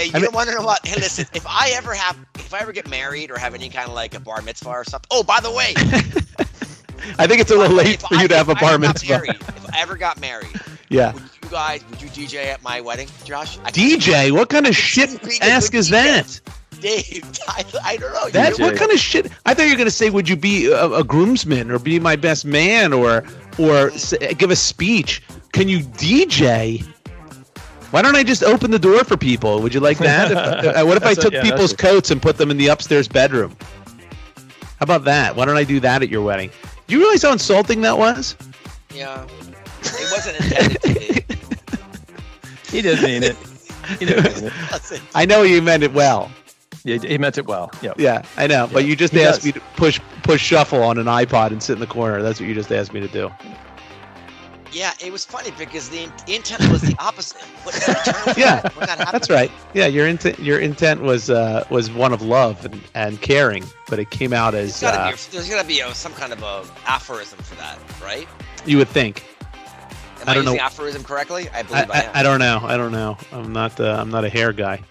Hey, you don't want to know what? Hey, listen. If I ever get married or have any kind of like a bar mitzvah or something. Oh, by the way, I think it's a little late for you to have a bar mitzvah. If I ever got married, yeah. Would you DJ at my wedding, Josh? DJ? What kind of shit ask is that? Dave, I don't know. What kind of shit? I thought you were going to say, would you be a groomsman or be my best man or give a speech? Can you DJ? Why don't I just open the door for people? Would you like that? What if I took people's coats and put them in the upstairs bedroom? How about that? Why don't I do that at your wedding? Do you realize how insulting that was? Yeah. It wasn't intended to be. He didn't mean it. I know you meant it well. Yeah, he meant it well. Yep. Yeah, I know. But you just asked me to push shuffle on an iPod and sit in the corner. That's what you just asked me to do. Yeah, it was funny because the intent was the opposite. Yeah, that's right. Yeah, your intent was one of love and caring, but it came out as there's gotta be some kind of a aphorism for that, right? You would think. Am I using aphorism correctly? I believe I am. I don't know. I'm not a hair guy.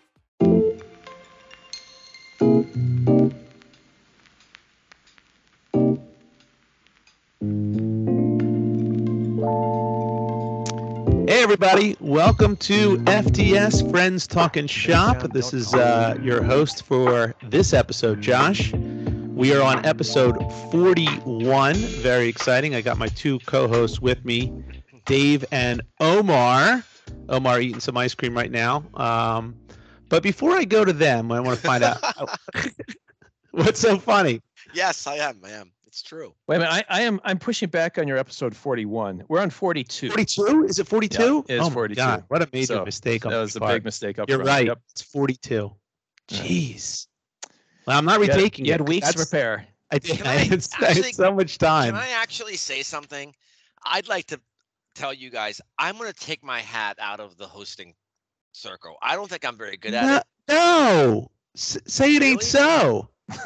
Hey everybody, welcome to FTS Friends Talking Shop. This is your host for this episode, Josh. We are on episode 41. Very exciting. I got my two co-hosts with me, Dave and Omar. Omar eating some ice cream right now. But before I go to them, I want to find out what's so funny. Yes, I am. It's true. Wait a minute. I'm pushing back on your episode 41. We're on 42. 42? Is it 42? Yeah, it is 42. God, what a major mistake. That was a big mistake up You're front. right. Yep. It's 42. Jeez. Well, I'm not retaking it. You had weeks to prepare. I did. I had so much time. Can I actually say something? I'd like to tell you guys, I'm going to take my hat out of the hosting circle. I don't think I'm very good at it. No. Say it ain't so.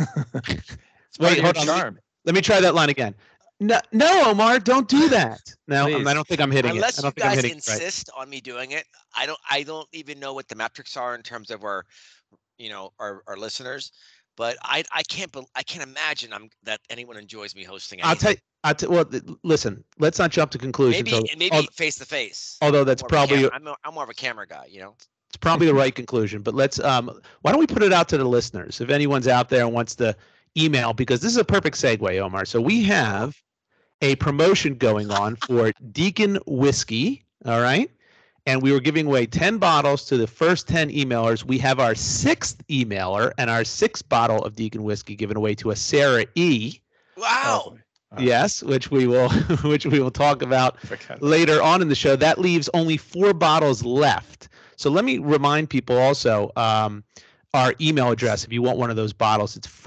Wait, hold on. Let me try that line again. No, Omar, don't do that. No, I don't think I'm hitting Unless it. Unless you guys insist on me doing it, I don't even know what the metrics are in terms of our listeners. But I can't imagine that anyone enjoys me hosting anything. I'll tell you. Well, listen. Let's not jump to conclusions. Maybe face to face. Although that's probably I'm more of a camera guy, It's probably the right conclusion. But let's. Why don't we put it out to the listeners? If anyone's out there and wants to email, because this is a perfect segue, Omar. So we have a promotion going on for Deacon Whiskey. All right. And we were giving away 10 bottles to the first 10 emailers. We have our 6th emailer and our 6th bottle of Deacon Whiskey given away to a Sarah E. Wow. Yes, which we will talk about later on in the show. That leaves only 4 bottles left. So let me remind people also our email address if you want one of those bottles. It's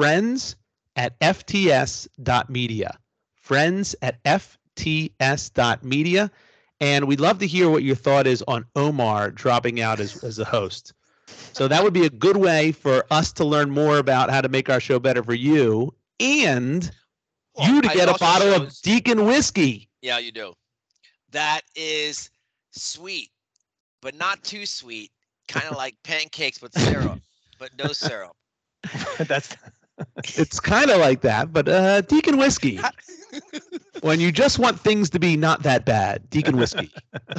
friends@fts.media. Friends@fts.media. And we'd love to hear what your thought is on Omar dropping out as a host. So that would be a good way for us to learn more about how to make our show better for you and you to get a bottle of Deacon Whiskey. Yeah, you do. That is sweet, but not too sweet. Kind of like pancakes with syrup, but no syrup. It's kind of like that, but Deacon Whiskey. When you just want things to be not that bad, Deacon Whiskey.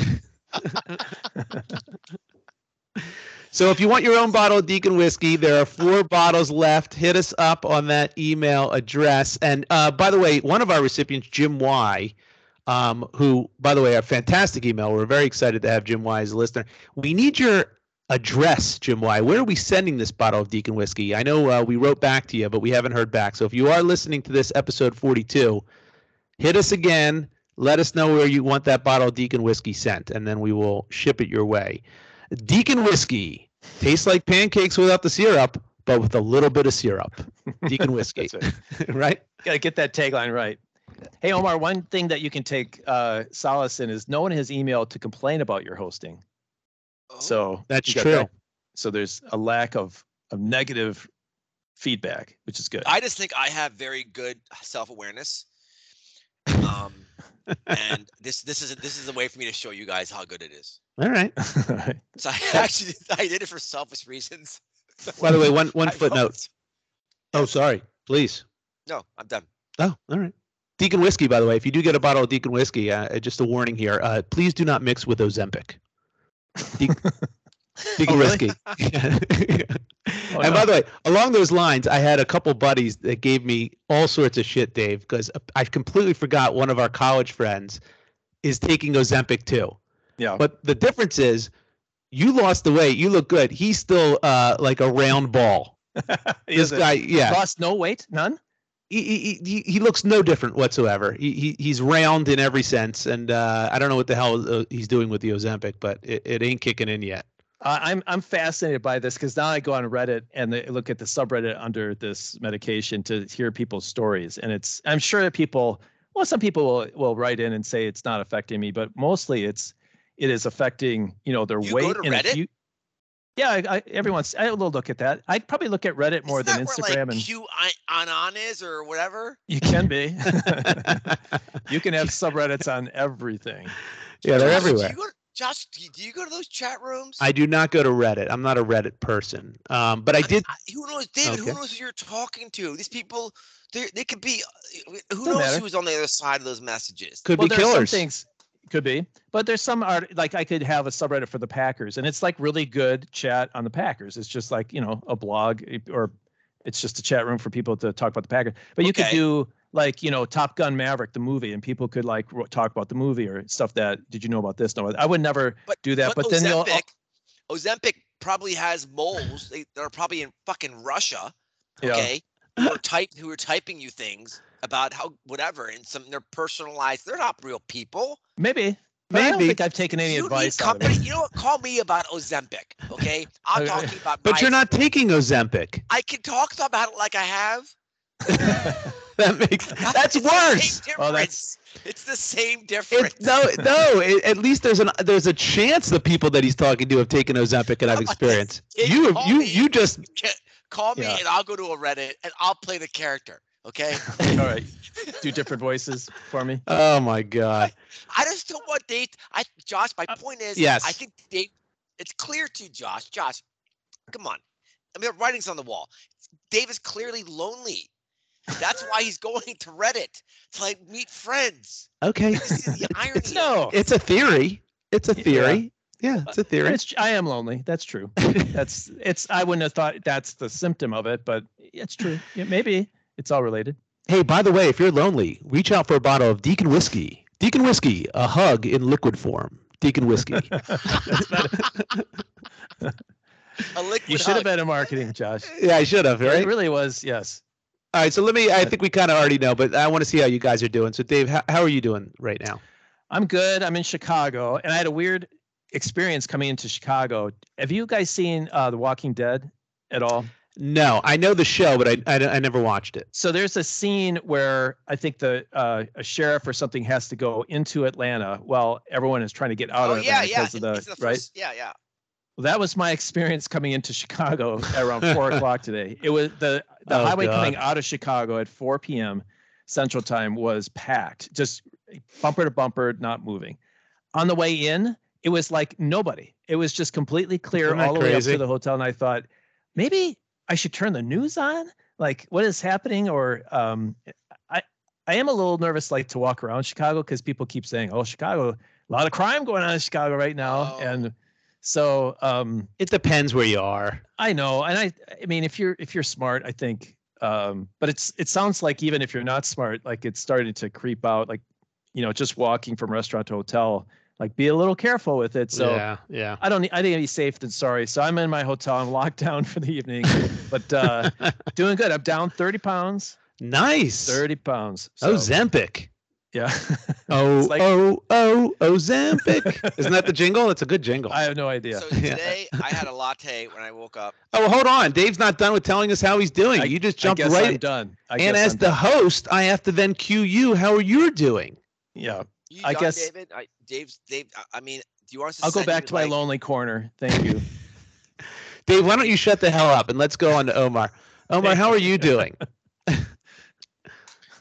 So if you want your own bottle of Deacon Whiskey, there are 4 bottles left. Hit us up on that email address. And by the way, one of our recipients, Jim Y., who, by the way, a fantastic email. We're very excited to have Jim Y. as a listener. We need your address, Jim Y. Where are we sending this bottle of Deacon Whiskey? I know we wrote back to you, but we haven't heard back. So if you are listening to this episode 42, hit us again. Let us know where you want that bottle of Deacon Whiskey sent, and then we will ship it your way. Deacon Whiskey tastes like pancakes without the syrup, but with a little bit of syrup. Deacon Whiskey. That's it. Right? Got to get that tagline right. Hey, Omar, one thing that you can take solace in is no one has emailed to complain about your hosting. So that's true. So there's a lack of negative feedback, which is good. I just think I have very good self-awareness. and this is a way for me to show you guys how good it is. All right. So I did it for selfish reasons. By the way, one I footnote. Oh, sorry. Please. No, I'm done. Oh, all right. Deacon whiskey, by the way, if you do get a bottle of Deacon whiskey, just a warning here. Please do not mix with Ozempic. Deacon whiskey. Oh, And no. by the way, along those lines, I had a couple buddies that gave me all sorts of shit, Dave, because I completely forgot one of our college friends is taking Ozempic too. Yeah. But the difference is you lost the weight. You look good. He's still like a round ball. This guy, yeah. Lost no weight, none. He looks no different whatsoever. He's round in every sense, and I don't know what the hell he's doing with the Ozempic, but it ain't kicking in yet. I'm fascinated by this because now I go on Reddit and look at the subreddit under this medication to hear people's stories, and I'm sure that some people will write in and say it's not affecting me, but mostly it is affecting their You weight. go to Reddit? Yeah, I will look at that. I'd probably look at Reddit more Isn't than that Instagram. where, And QAnon is or whatever. you can be. You can have subreddits on everything. Yeah, they're Josh, everywhere. Josh, do you go to those chat rooms? I do not go to Reddit. I'm not a Reddit person. But I did. Who knows, David? Okay. Who knows who you're talking to? These people, they could be. Who Doesn't knows matter. who's on the other side of those messages? Could Well, be there's some killers. things could be, but there's some art like I could have a subreddit for the Packers, and it's like really good chat on the Packers. It's just like a blog, or it's just a chat room for people to talk about the Packers. But you could Okay. do like Top Gun Maverick, the movie, and people could like talk about the movie or stuff that did you know about this? No, I would never do that. But then Ozempic probably has moles. They're probably in fucking Russia. Yeah. Okay, who are typing you things about how whatever, and they're personalized. They're not real people. maybe. But I don't Maybe. think I've taken any You advice need out of company. it. You know what? Call me about Ozempic. Okay, I'm Okay. talking about. But you're not taking Ozempic. I can talk about it like I have. That's It's the worse. same Well, difference. It's the same difference. At least there's a chance the people that he's talking to have taken Ozempic and have experience. You just Call me Yeah. and I'll go to a Reddit and I'll play the character. Okay. All right, do different voices for me. oh my god. I just don't want Dave. Josh, my point is, yes. I think Dave. It's clear to you, Josh. Josh, come on. I mean, the writing's on the wall. Dave is clearly lonely. That's why he's going to Reddit to like meet friends. Okay. This is the irony. of No, It's a theory. It's a theory. Yeah, it's a theory. I am lonely. That's true. I wouldn't have thought that's the symptom of it, but it's true. Yeah, maybe it's all related. Hey, by the way, if you're lonely, reach out for a bottle of Deacon whiskey. Deacon whiskey, a hug in liquid form. Deacon whiskey. A liquid You should have hug. been in marketing, Josh. Yeah, I should have, It right? really was, yes. All right, so I think we kind of already know, but I want to see how you guys are doing. So, Dave, how are you doing right now? I'm good. I'm in Chicago, and I had a weird experience coming into Chicago. Have you guys seen The Walking Dead at all? No, I know the show, but I never watched it. So there's a scene where I think a sheriff or something has to go into Atlanta while everyone is trying to get out Oh of yeah, Atlanta yeah. because of the, It's the right. first, yeah. Well, that was my experience coming into Chicago around 4:00 today. It was the Oh, highway God. coming out of Chicago at 4 p.m. Central Time was packed, just bumper to bumper, not moving. On the way in, it was like nobody. It was just completely clear Isn't that all the way up crazy? to the hotel. And I thought, maybe I should turn the news on. Like, what is happening? Or I am a little nervous, like, to walk around Chicago because people keep saying, "Oh, Chicago, a lot of crime going on in Chicago right now," Oh. and so It depends where you are. I know, and I mean, if you're smart, I think, but it sounds like even if you're not smart, like it's starting to creep out, like, just walking from restaurant to hotel, like be a little careful with it. So yeah. I think I'd be safe than sorry. So I'm in my hotel. I'm locked down for the evening, but doing good. I'm down 30 pounds. Nice. 30 pounds. So, Ozempic. yeah. Oh, It's like- Ozempic. Isn't that the jingle? It's a good jingle. I have no idea. So today I had a latte when I woke up. Oh, hold on. Dave's not done with telling us how he's doing. You just I jumped guess right I'm in. done. And as the host, I have to then cue you how you're doing. yeah, You I done, guess- David. Dave. I mean, do you want us to? I'll go send back you, to my like- lonely corner. Thank you. Dave, why don't you shut the hell up and let's go on to Omar. Omar, how are you doing?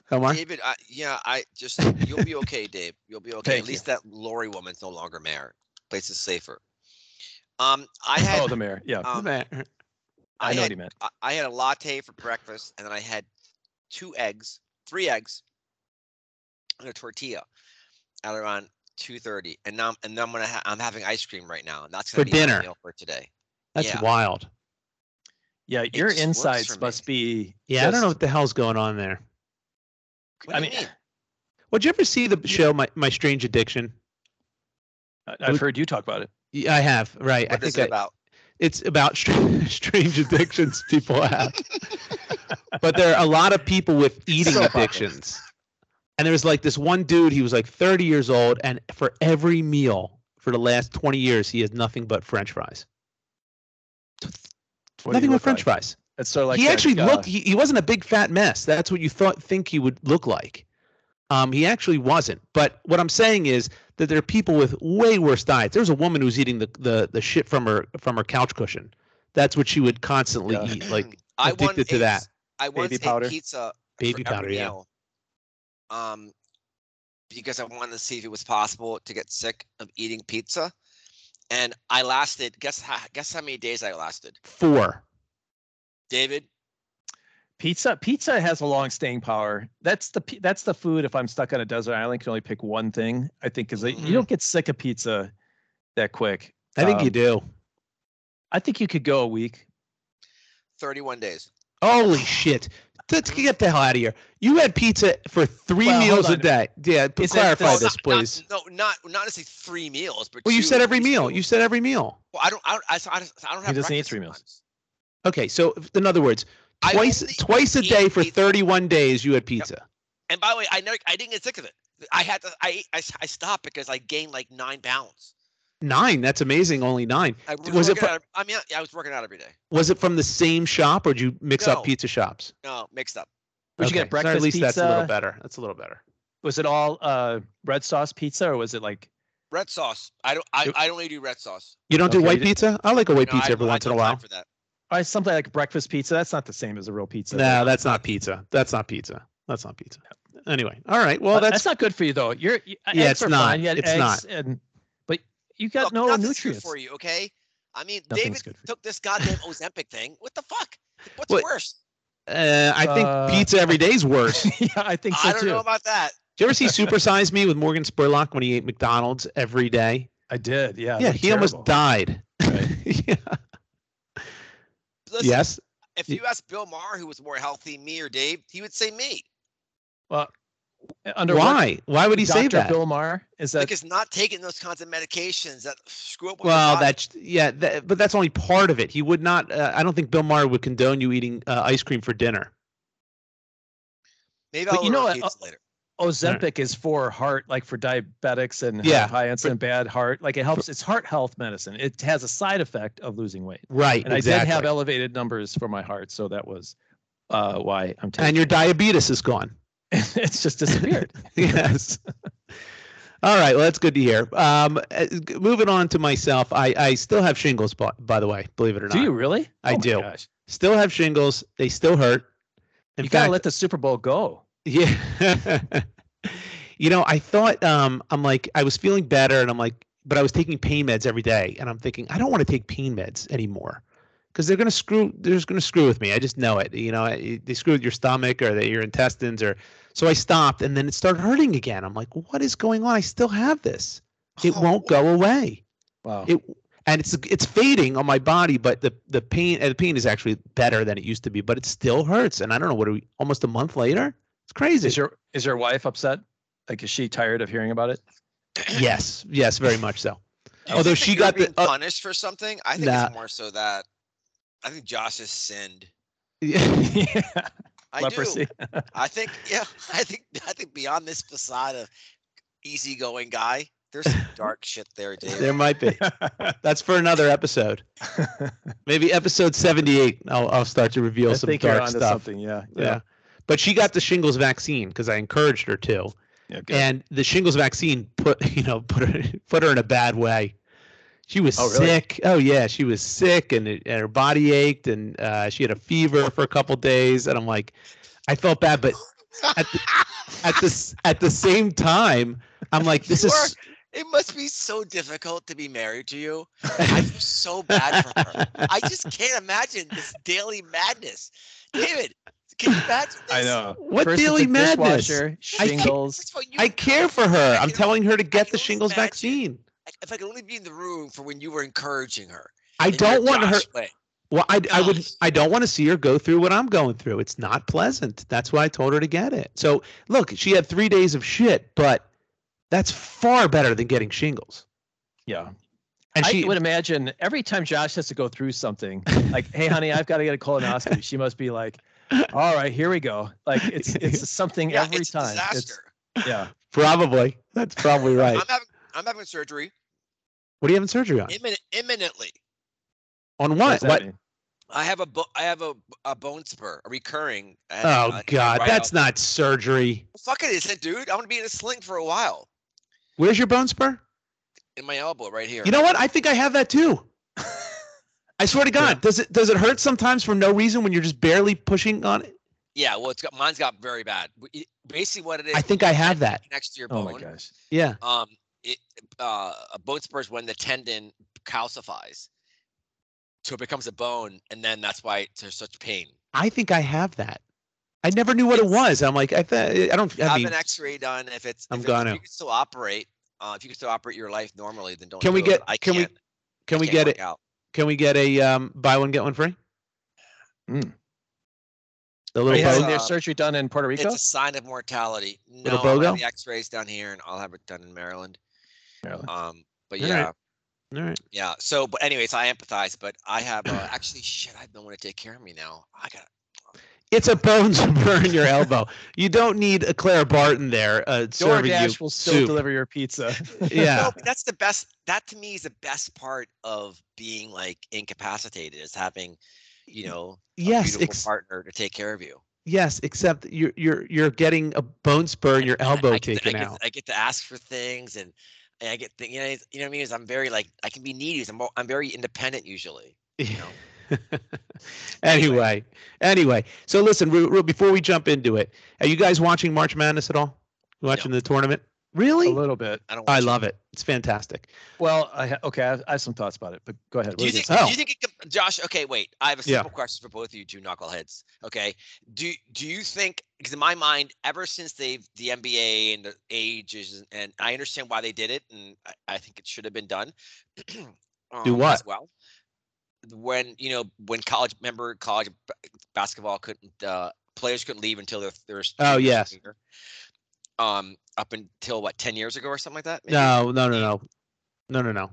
Omar? David, you'll be okay, Dave. You'll be okay. Thank At least that Lori woman's no longer mayor. Place is safer. I had the mayor. Yeah, The mayor. I know what he meant. I had a latte for breakfast, and then I had 3 eggs, and a tortilla at around 2:30. And now I'm having ice cream right now, and that's gonna For be dinner. my meal for today. That's Yeah. wild. Yeah, your just works insides for me. must be. Yeah, I don't know what the hell's going on there. What do you mean? Would you ever see the show My Strange Addiction? I've heard you talk about it. Yeah, I have. Right. What is it about? It's about strange addictions people have. But there are a lot of people with eating So popular. addictions. And there was like this one dude, he was like 30 years old, and for every meal for the last 20 years, he has nothing but French fries. What do Nothing you but look French like? fries. It's sort of like He that, actually looked. He wasn't a big fat mess. That's what you think he would look like. He actually wasn't. But what I'm saying is that there are people with way worse diets. There's a woman who's eating the shit from her couch cushion. That's what she would constantly eat. Like I addicted to that. I once Baby powder. ate pizza Baby for every powder, yeah. meal, because I wanted to see if it was possible to get sick of eating pizza, and I lasted. Guess how many days I lasted, 4. David? Pizza has a long staying power. That's the food. If I'm stuck on a desert island, can only pick one thing. I think because you don't get sick of pizza that quick. I think you do. I think you could go a week. 31 days. Holy shit. Let's get the hell out of here. You had pizza for 3 Well, hold meals a on. day. Yeah, Is clarify that- this, please. Not necessarily 3 meals, but Well, you two said at every least meal. two. You said every meal. Well, I don't have. He doesn't eat breakfast 3 meals. sometimes. Okay, so in other words, I twice only a eat day for pizza. 31 days you had pizza. And by the way, I didn't get sick of it. I stopped because I gained like 9 pounds. 9. That's amazing. Only 9. I Was it? I was working out every day. Was it from the same shop, or did you mix No. up pizza shops? No, mixed up. Would you get So breakfast at least pizza? that's a little better. That's a little better. Was it all red sauce pizza, or was it like? Red sauce. I don't really do red sauce. You don't do Okay, white you did- pizza? I like a white No, pizza every I once in a don't have while. time for that. Something like breakfast pizza. That's not the same as a real pizza. No, that's not pizza. That's not pizza. That's not pizza. Anyway, all right. Well, That's that's not good for you though. Yeah, Eggs it's are not. fine. You had It's eggs not. But you got Look, no nothing's nutrients. good for you, okay? I mean, Nothing's David good for you. took this goddamn Ozempic thing. What the fuck? What's What? worse? I think pizza every day is worse. Yeah, I think so I don't too. know about that. Did you ever see Super Size Me with Morgan Spurlock when he ate McDonald's every day? I did. Yeah. it Yeah, looked he almost terrible. died. Right. Yeah. Listen, Yes. If you ask Bill Maher who was more healthy, me or Dave, he would say me. Well, under what- Why? Why would he say Dr. that? Bill Maher is that? Because not taking those kinds of medications that screw up with Well, your body. that's but that's only part of it. He would not. I don't think Bill Maher would condone you eating ice cream for dinner. Maybe But I'll you know order what, pizza later. Ozempic is for heart, like for diabetics and Yeah. have high insulin, bad heart. Like it helps. It's heart health medicine. It has a side effect of losing weight. Right. And exactly. I did have elevated numbers for my heart, so that was why I'm taking. And your diabetes is gone. It's just disappeared. Yes. All right. Well, that's good to hear. Moving on to myself, I still have shingles, by the way, believe it or not. Do you really? I Oh my do. gosh. Still have shingles. They still hurt. In You gotta fact, let the Super Bowl go. yeah. I thought I'm like I was feeling better, and I'm like, but I was taking pain meds every day, and I'm thinking I don't want to take pain meds anymore because they're gonna screw with me. I just know it. They screw with your stomach or your intestines, or so I stopped, and then it started hurting again. I'm like, what is going on? I still have this. It Oh, won't go away. Wow. And it's fading on my body, but the pain is actually better than it used to be, but it still hurts. And I don't know, what are we almost a month later? It's crazy. Is your wife upset? Like, is she tired of hearing about it? Yes, very much so. Do you Although think that she you're got being the punished for something. I think Nah. it's more so that I think Josh has sinned. Yeah. I Leprosy. do. I think I think beyond this facade of easygoing guy, there's some dark shit there, Dave. there might be. That's for another episode. Maybe episode 78. I'll start to reveal I some think you're dark onto stuff. something. Yeah. Yeah. But she got the shingles vaccine because I encouraged her to. Yeah, good. And the shingles vaccine put her in a bad way. She was Oh, really? sick. Oh yeah, she was sick, and her body ached, and she had a fever for a couple days. And I'm like, I felt bad, but at the same time, I'm like, this is. It must be so difficult to be married to you. I feel so bad for her. I just can't imagine this daily madness. David, can you imagine this? I know. What First daily it's a madness? dishwasher, shingles. I care for her. I'm telling her to get the can only shingles imagine. vaccine. If I could only be in the room for when you were encouraging her. I don't want her. Way. Well, I Gosh. don't want to see her go through what I'm going through. It's not pleasant. That's why I told her to get it. So look, she had 3 days of shit, but that's far better than getting shingles. Yeah. And I she would imagine every time Josh has to go through something, like, hey, honey, I've got to get a colonoscopy. She must be like, all right, here we go. Like it's something Yeah, every it's a time. disaster. Yeah. probably. That's probably right. I'm having surgery What are you having surgery on? imminently. On What what? does that What? mean? I have a bone spur, a recurring. Oh God, right that's elbow. not surgery. Fuck it, isn't it, dude? I'm gonna be in a sling for a while. Where's your bone spur? In my elbow, right here. You know what? I think I have that too. I swear to God, does it hurt sometimes for no reason when you're just barely pushing on it? Yeah, well, mine's got very bad. Basically, what it is. I think I have that. Next to your Oh bone. my gosh. Yeah. A bone spur is when the tendon calcifies, so it becomes a bone, and then that's why there's such pain. I think I have that. I never knew what it was. I'm like, I don't. I Have mean, an X-ray done. If I'm if gonna. you can still operate, if you can still operate your life normally, then don't. Can we do it. get? Can we? Can we can't get work it? out. Can we get a buy one get one free? Mm. The Are little you having bow. their surgery done in Puerto Rico? It's a sign of mortality. No, Little I'll BOGO? have the X-rays done here, and I'll have it done in Maryland. Maryland. But All yeah, right. All right. yeah. So, but anyways, I empathize. But I have actually shit. I have no one to take care of me now. I got. It's a bone spur in your elbow. You don't need a Clara Barton there serving you DoorDash will still soup. deliver your pizza. Yeah. No, but that's the best. That to me is the best part of being like incapacitated is having, a Yes. beautiful partner to take care of you. Yes, except you're getting a bone spur in your elbow I taken out. I get to ask for things, and I get you know what I mean. Is I'm very like I can be needy. I'm very independent usually. You know. Anyway. So listen, before we jump into it, are you guys watching March Madness at all? Watching the tournament? Really? A little bit. I love it. It's fantastic. Well, I have some thoughts about it, but go ahead. Do you What is think? it? Do you think? Josh? Okay, wait. I have a Yeah. simple question for both of you two knuckleheads. Okay. Do you think? Because in my mind, ever since the NBA and the ages, and I understand why they did it, and I think it should have been done. Do what? As well? When college basketball couldn't players couldn't leave until their Oh, yes. year. Up until what 10 years ago or something like that. Maybe? No.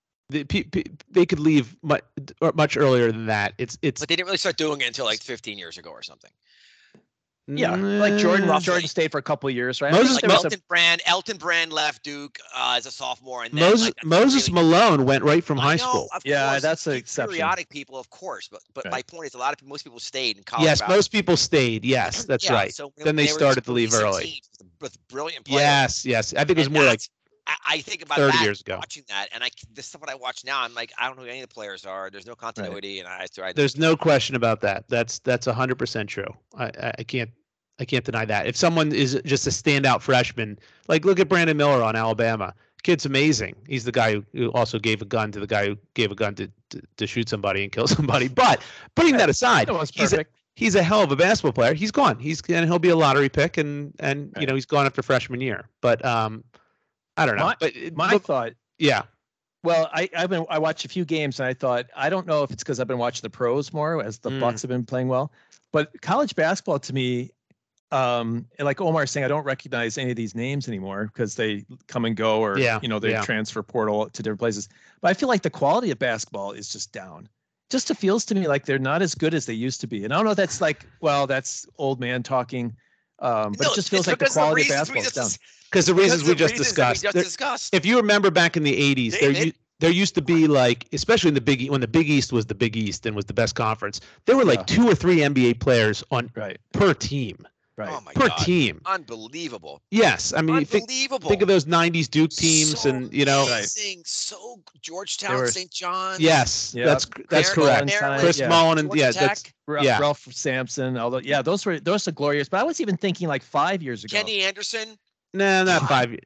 They could leave much earlier than that. It's. But they didn't really start doing it until like 15 years ago or something. Yeah, like Jordan Roughly. stayed for a couple of years, right? Moses- I think there was Elton Brand left Duke as a sophomore, and then Moses like, Moses really, Malone went right from I high know, school. of Yeah, course, that's an it's exception. Periodic people, of course, but Right. my point is, most people stayed in college. Yes, basketball. most people stayed. Yes, that's Yeah, right. so Then they were started just to leave releasing early. teams with brilliant players. Yes. I think it was And more like that's- I think about 30 that, years ago. watching that, and the stuff that I watch now, I'm like, I don't know who any of the players are. There's no continuity, and There's no question about that. That's 100% true. I can't deny that. If someone is just a standout freshman, like look at Brandon Miller on Alabama. Kid's amazing. He's the guy who also gave a gun to the guy who gave a gun to shoot somebody and kill somebody. But putting that aside, That was perfect. he's a hell of a basketball player. He's gone. He'll be a lottery pick, and Right. he's gone after freshman year. But I don't know. My thought. Yeah. Well, I watched a few games and I thought I don't know if it's because I've been watching the pros more as the Bucks have been playing well, but college basketball to me, like Omar saying, I don't recognize any of these names anymore because they come and go or they transfer portal to different places. But I feel like the quality of basketball is just down. Just it feels to me like they're not as good as they used to be. And I don't know if that's that's old man talking. But it just feels like the quality of basketball is down. Because the reasons we just discussed. If you remember back in the 80s, there used to be like, especially in when the Big East was the Big East and was the best conference, there were like 2 or 3 NBA players on per team. Right. Oh my per God. team. Unbelievable. Yes, I mean, Unbelievable. think of those '90s Duke teams, So and you know, amazing. So Georgetown, were- St. John's. yes, Yeah. that's Chris correct. Maryland, Chris yeah. Mullen, and Georgia that's Tech. yeah. Ralph Sampson, although those are glorious. But I was even thinking like 5 years ago. Kenny Anderson. Nah, not God. 5 years.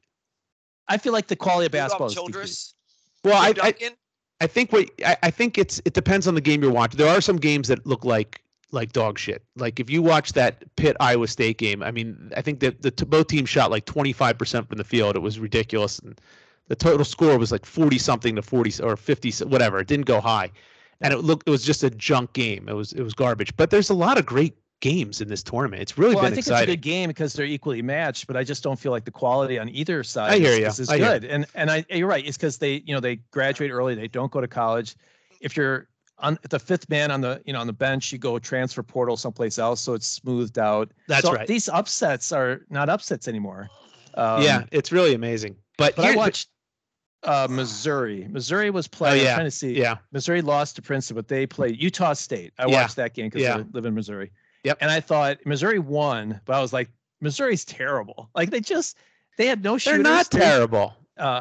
I feel like the quality of Rudolph basketball is Childress. Well, Tim Duncan. I think I think it depends on the game you're watching. There are some games that look like dog shit. Like if you watch that Pitt Iowa State game, I mean, I think that both teams shot like 25% from the field. It was ridiculous, and the total score was like 40 something to 40 or 50, whatever. It didn't go high, and it was just a junk game. It was garbage. But there's a lot of great games in this tournament. It's really been I think exciting. it's a good game because they're equally matched, but I just don't feel like the quality on either side I hear you. is I hear good. And you're right. It's because they graduate early. They don't go to college. If you're the fifth man on the bench, you go transfer portal someplace else, so it's smoothed out. That's right. These upsets are not upsets anymore. Yeah, it's really amazing. But I watched Missouri. Missouri was playing. I'm trying to see. Yeah. Missouri lost to Princeton, but they played Utah State. I watched that game because I live in Missouri. Yep. And I thought Missouri won, but I was like, Missouri's terrible. Like they had no shooters. They're not terrible.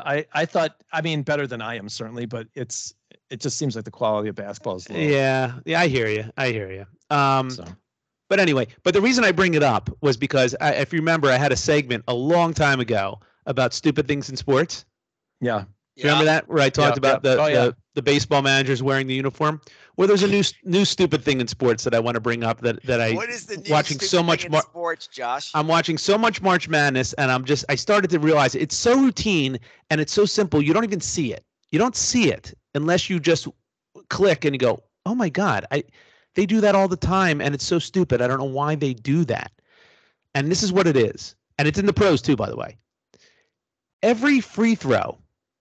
I thought, I mean, better than I am certainly, but it just seems like the quality of basketball is low. Yeah, I hear you. So. But anyway, the reason I bring it up was because if you remember, I had a segment a long time ago about stupid things in sports. Yeah. Do you remember that? Where I talked about the baseball managers wearing the uniform? Well, there's a new stupid thing in sports that I want to bring up that I What is the new watching so much in sports, Josh? I'm watching so much March Madness, and I started to realize it's so routine and it's so simple. You don't even see it. You don't see it unless you just click and you go, "Oh my God, they do that all the time, and it's so stupid. I don't know why they do that." And this is what it is, and it's in the pros too, by the way. Every free throw,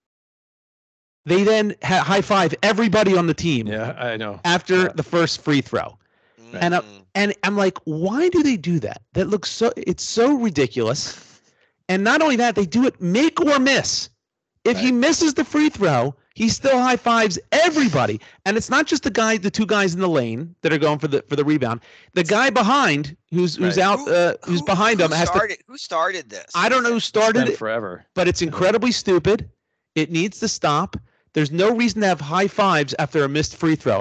they then high five everybody on the team. Yeah, I know. After the first free throw, and I'm like, why do they do that? That looks it's so ridiculous. And not only that, they do it make or miss. If he misses the free throw, he still high fives everybody. And it's not just the two guys in the lane that are going for the rebound. The guy behind who's out who's behind him has to. Who started this? I don't know who started it forever. But it's incredibly stupid. It needs to stop. There's no reason to have high fives after a missed free throw.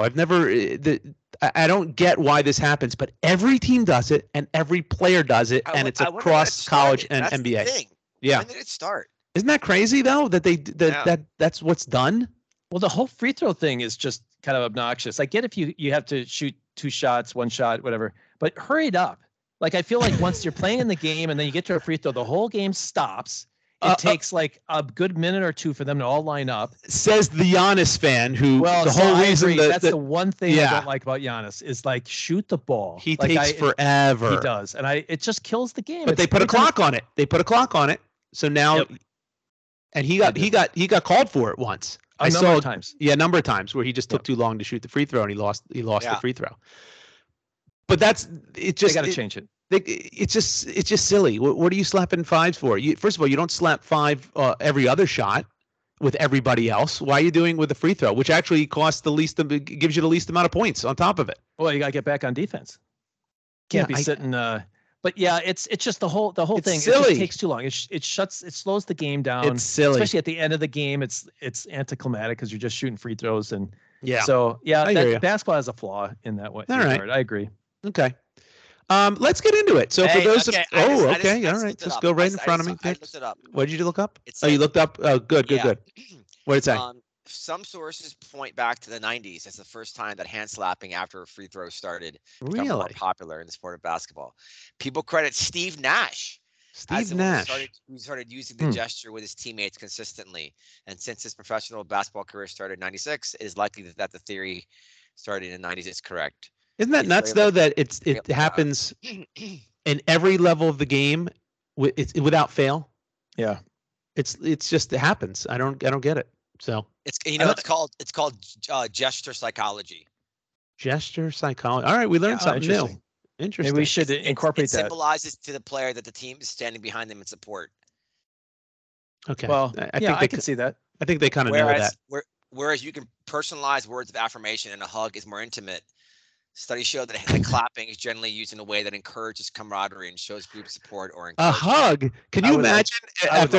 I don't get why this happens, but every team does it and every player does it, and it's across college and That's NBA. The thing. Yeah. When did it start? Isn't that crazy though that that's what's done? Well, the whole free throw thing is just kind of obnoxious. I get if you have to shoot 2 shots, 1 shot, whatever, but hurry it up. Like I feel like once you're playing in the game and then you get to a free throw, the whole game stops. It takes like a good minute or two for them to all line up. Says the Giannis fan who the whole reason that's the one thing I don't like about Giannis is like shoot the ball. He takes forever. He does. And it just kills the game. But they put a clock on it. They put a clock on it. So now and he got called for it once. A number of times. Yeah, a number of times where he just took too long to shoot the free throw and he lost the free throw. But they got to change it. It's just silly. What are you slapping fives for? First of all, you don't slap 5 every other shot with everybody else. Why are you doing with the free throw, which actually costs gives you the least amount of points on top of it? Well, you got to get back on defense. Can't be sitting. But yeah, it's just the whole thing. Silly. It just takes too long. It slows the game down. It's silly, especially at the end of the game. It's anticlimactic because you're just shooting free throws and So basketball has a flaw in that way. All right, I agree. Okay. Let's get into it. So for those all right. Just go right in front of me. I looked it up. What did you look up? You looked up? Oh, good. What did it say? Some sources point back to the 90s as the first time that hand slapping after a free throw started to become more popular in the sport of basketball. People credit Steve Nash. Who started using the gesture with his teammates consistently. And since his professional basketball career started in 96, it is likely that the theory started in the 90s is correct. Isn't that nuts though that it happens in every level of the game without fail? Yeah. It's just it happens. I don't get it. So it's called gesture psychology. Gesture psychology. All right, we learned something new. Interesting. Maybe we should incorporate that. It symbolizes to the player that the team is standing behind them in support. Okay. Well, I can see that. I think they kind of know that. Whereas you can personalize words of affirmation and a hug is more intimate. Studies show that clapping is generally used in a way that encourages camaraderie and shows group support or A encouragement. hug. Can you imagine after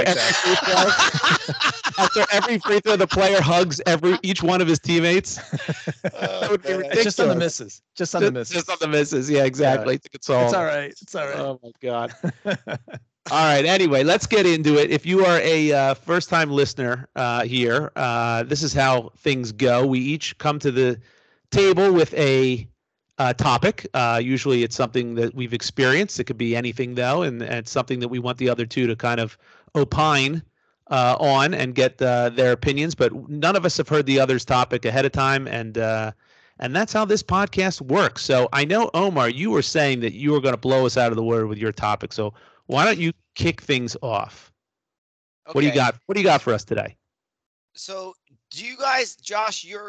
every free throw, the player hugs each one of his teammates? That would be ridiculous. Just on the misses. Just on the misses. Just on the misses. Yeah, exactly. Yeah. To console. It's all right. It's all right. Oh my God. All right. Anyway, let's get into it. If you are a first-time listener here, this is how things go. We each come to the table with a topic. Usually it's something that we've experienced. It could be anything, though, and it's something that we want the other two to kind of opine on and get their opinions. But none of us have heard the other's topic ahead of time, and that's how this podcast works. So I know, Omar, you were saying that you were going to blow us out of the water with your topic. So why don't you kick things off? Okay. What do you got? What do you got for us today? So do you guys, Josh, you're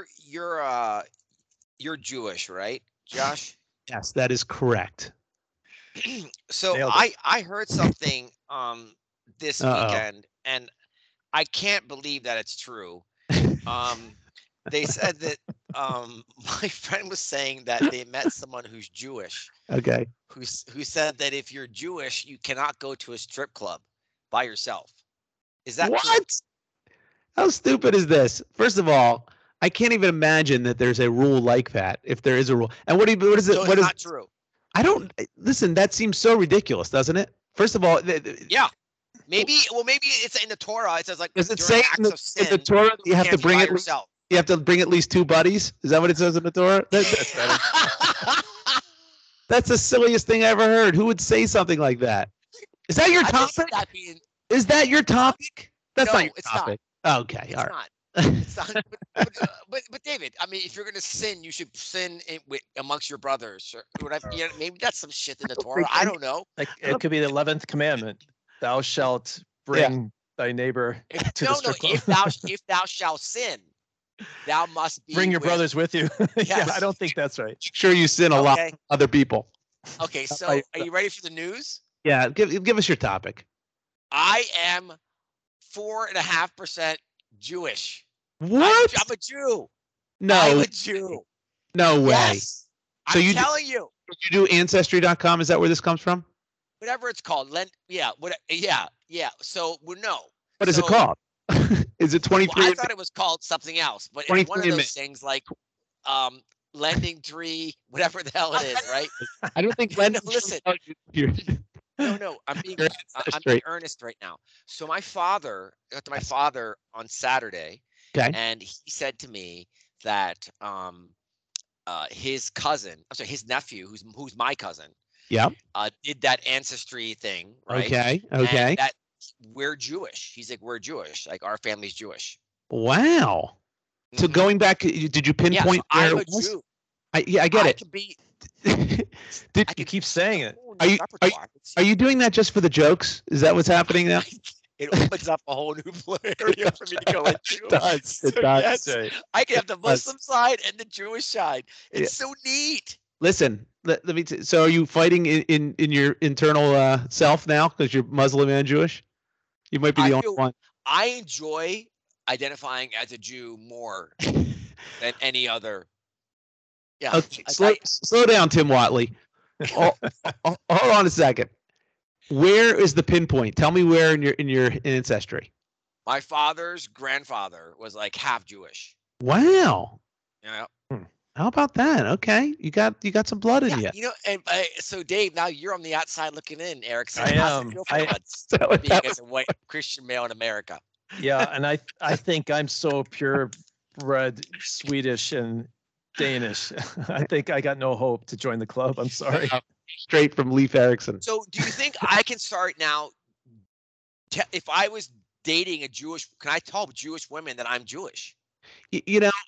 Jewish, right, Josh? Yes, that is correct. So I heard something this weekend, and I can't believe that it's true. They said that my friend was saying that they met someone who's Jewish. Okay. Who said that if you're Jewish, you cannot go to a strip club by yourself. Is that what? True? How stupid is this? First of all, I can't even imagine that there's a rule like that. If there is a rule, and what is it? So what it's is not true? I don't listen. That seems so ridiculous, doesn't it? First of all, yeah. Maybe it's in the Torah. It says like. Does it say in the Torah that you have to bring it yourself? You have to bring at least 2 buddies. Is that what it says in the Torah? That's better. That's the silliest thing I ever heard. Who would say something like that? Is that your topic? Is that your topic? That's not your topic. Not. Okay, all right. It's not. But David, I mean, if you're gonna sin, you should sin amongst your brothers. Or whatever. You know, maybe that's some shit in the Torah. I don't know. Like it could be the 11th commandment: "Thou shalt bring thy neighbor to the strip club." If thou shalt sin, thou must bring your brothers with you. Yes. Yeah, I don't think that's right. Sure, you sin a lot with other people. Okay, so are you ready for the news? Yeah, give us your topic. I am 4.5% Jewish. What? I'm a Jew. No. I'm a Jew. No way. Yes. So I'm telling you. Did you do Ancestry.com? Is that where this comes from? Whatever it's called. Yeah. So no. What is it called? Is it 23? Well, I thought it was called something else, but it's one of those things like Lending Tree, whatever the hell it is, right? I don't think Lending. Listen. No, I'm being earnest right now. So my father, on Saturday, and he said to me that his cousin, his nephew, who's my cousin, did that ancestry thing, right? Okay. And that we're Jewish. He's like, we're Jewish. Like our family's Jewish. Wow. Mm-hmm. So going back, did you pinpoint where it was? Jew. I get it. You keep saying it. Are you doing that just for the jokes? Is that what's happening now? It opens up a whole new area for me to go into. It does. Yes, I can have the Muslim side and the Jewish side. It's so neat. Listen, let me. So, are you fighting in your internal self now because you're Muslim and Jewish? You might be the only one. I enjoy identifying as a Jew more than any other. Yeah. Okay. Slow down, Tim Watley. Hold on a second. Where is the pinpoint? Tell me where in your ancestry. My father's grandfather was like half Jewish. Wow. Yeah. How about that? Okay, you got some blood in you. You know, and so Dave, now you're on the outside looking in, Eric. So I am. Being as a white Christian male in America. Yeah, and I think I'm so purebred Swedish and Danish. I think I got no hope to join the club. I'm sorry. Straight from Leif Erikson. So do you think I can start now? If I was dating a Jewish, can I tell Jewish women that I'm Jewish? You know,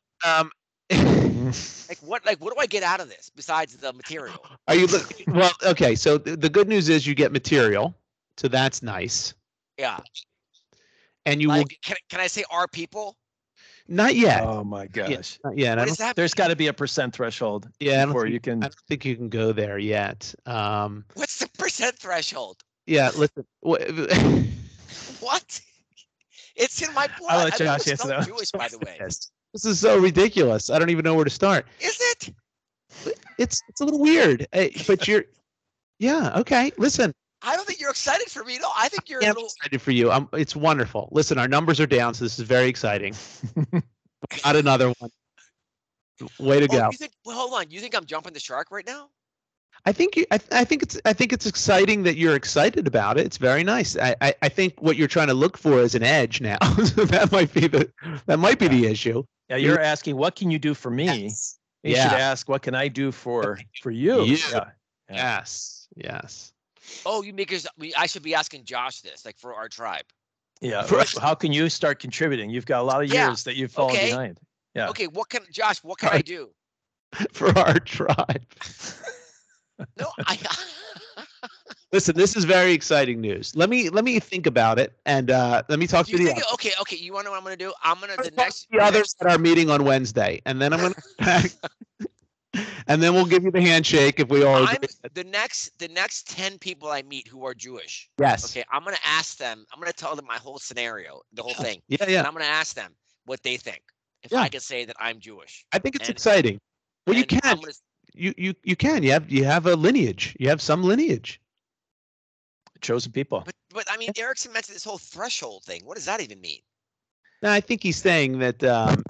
what do I get out of this besides the material? Are you well? Okay, so the good news is you get material, so that's nice. Yeah. And you will. Can I say our people? Not yet. Oh my gosh. Yeah. What does that there's got to be a percent threshold. Yeah. Before you can. I don't think you can go there yet. What's the percent threshold? Yeah. Listen. What? It's in my blood. I'll let Josh answer that. Jewish, by the way. This is so ridiculous. I don't even know where to start. Is it? It's a little weird, but you're. Yeah. Okay. Listen, I don't think you're excited for me. No, I think you're a I'm little. excited for you. It's wonderful. Listen, our numbers are down, so this is very exciting. Got another one. Way to Oh, go. you think? Well, hold on. You think I'm jumping the shark right now? I think you. I think it's exciting that you're excited about it. It's very nice. I think what you're trying to look for is an edge now. So that might be the issue. Yeah, you're asking, what can you do for me? Yes. You should ask, what can I do for you? Yeah. Yes. Oh, I should be asking Josh this, like for our tribe. Yeah. How can you start contributing? You've got a lot of years that you've fallen behind. Yeah. Okay. What can I do for our tribe? No, Listen, this is very exciting news. Let me think about it, and let me talk to the others. Okay. You want to know what I'm going to do? I'm going to the others at our meeting on Wednesday, and then I'm going to and then we'll give you the handshake if we all agree. The next 10 people I meet who are Jewish. Yes. Okay, I'm going to ask them. I'm going to tell them my whole scenario, the whole thing. Yeah. And I'm going to ask them what they think if I can say that I'm Jewish. I think it's exciting. Well, you can. You can. You have a lineage. You have some lineage. Chosen people. But I mean, Erickson mentioned this whole threshold thing. What does that even mean? No, I think he's saying that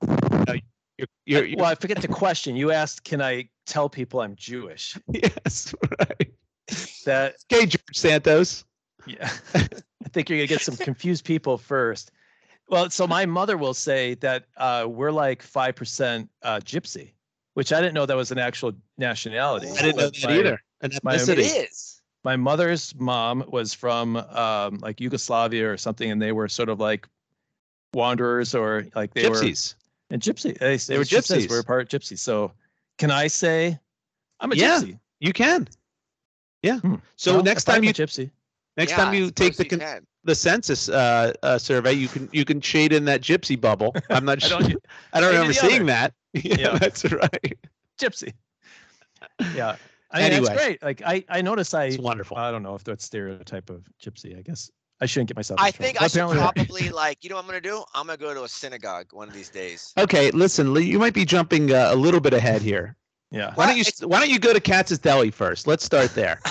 you're well, I forget the question. You asked, can I tell people I'm Jewish? Yes, right. That okay, George Santos. Yeah. I think you're gonna get some confused people first. Well, so my mother will say that we're like 5% gypsy, which I didn't know that was an actual nationality. I didn't know that either. An ethnicity. It is. My mother's mom was from like Yugoslavia or something, and they were sort of like wanderers or like they gypsies. Were and gypsy. They were gypsies. We're part gypsy. So can I say I'm a gypsy? You can. Yeah. So next time you gypsy. Next time you take the census survey, you can shade in that gypsy bubble. I'm not sure. I don't remember seeing that. Yeah, that's right. Gypsy. Yeah. I mean, anyway, that's great. Like I notice it's wonderful. I don't know if that's stereotype of gypsy. I guess I shouldn't get myself. I think I should probably like. You know what I'm gonna do? I'm gonna go to a synagogue one of these days. Okay, listen. You might be jumping a little bit ahead here. Yeah. Why don't you go to Katz's Deli first? Let's start there.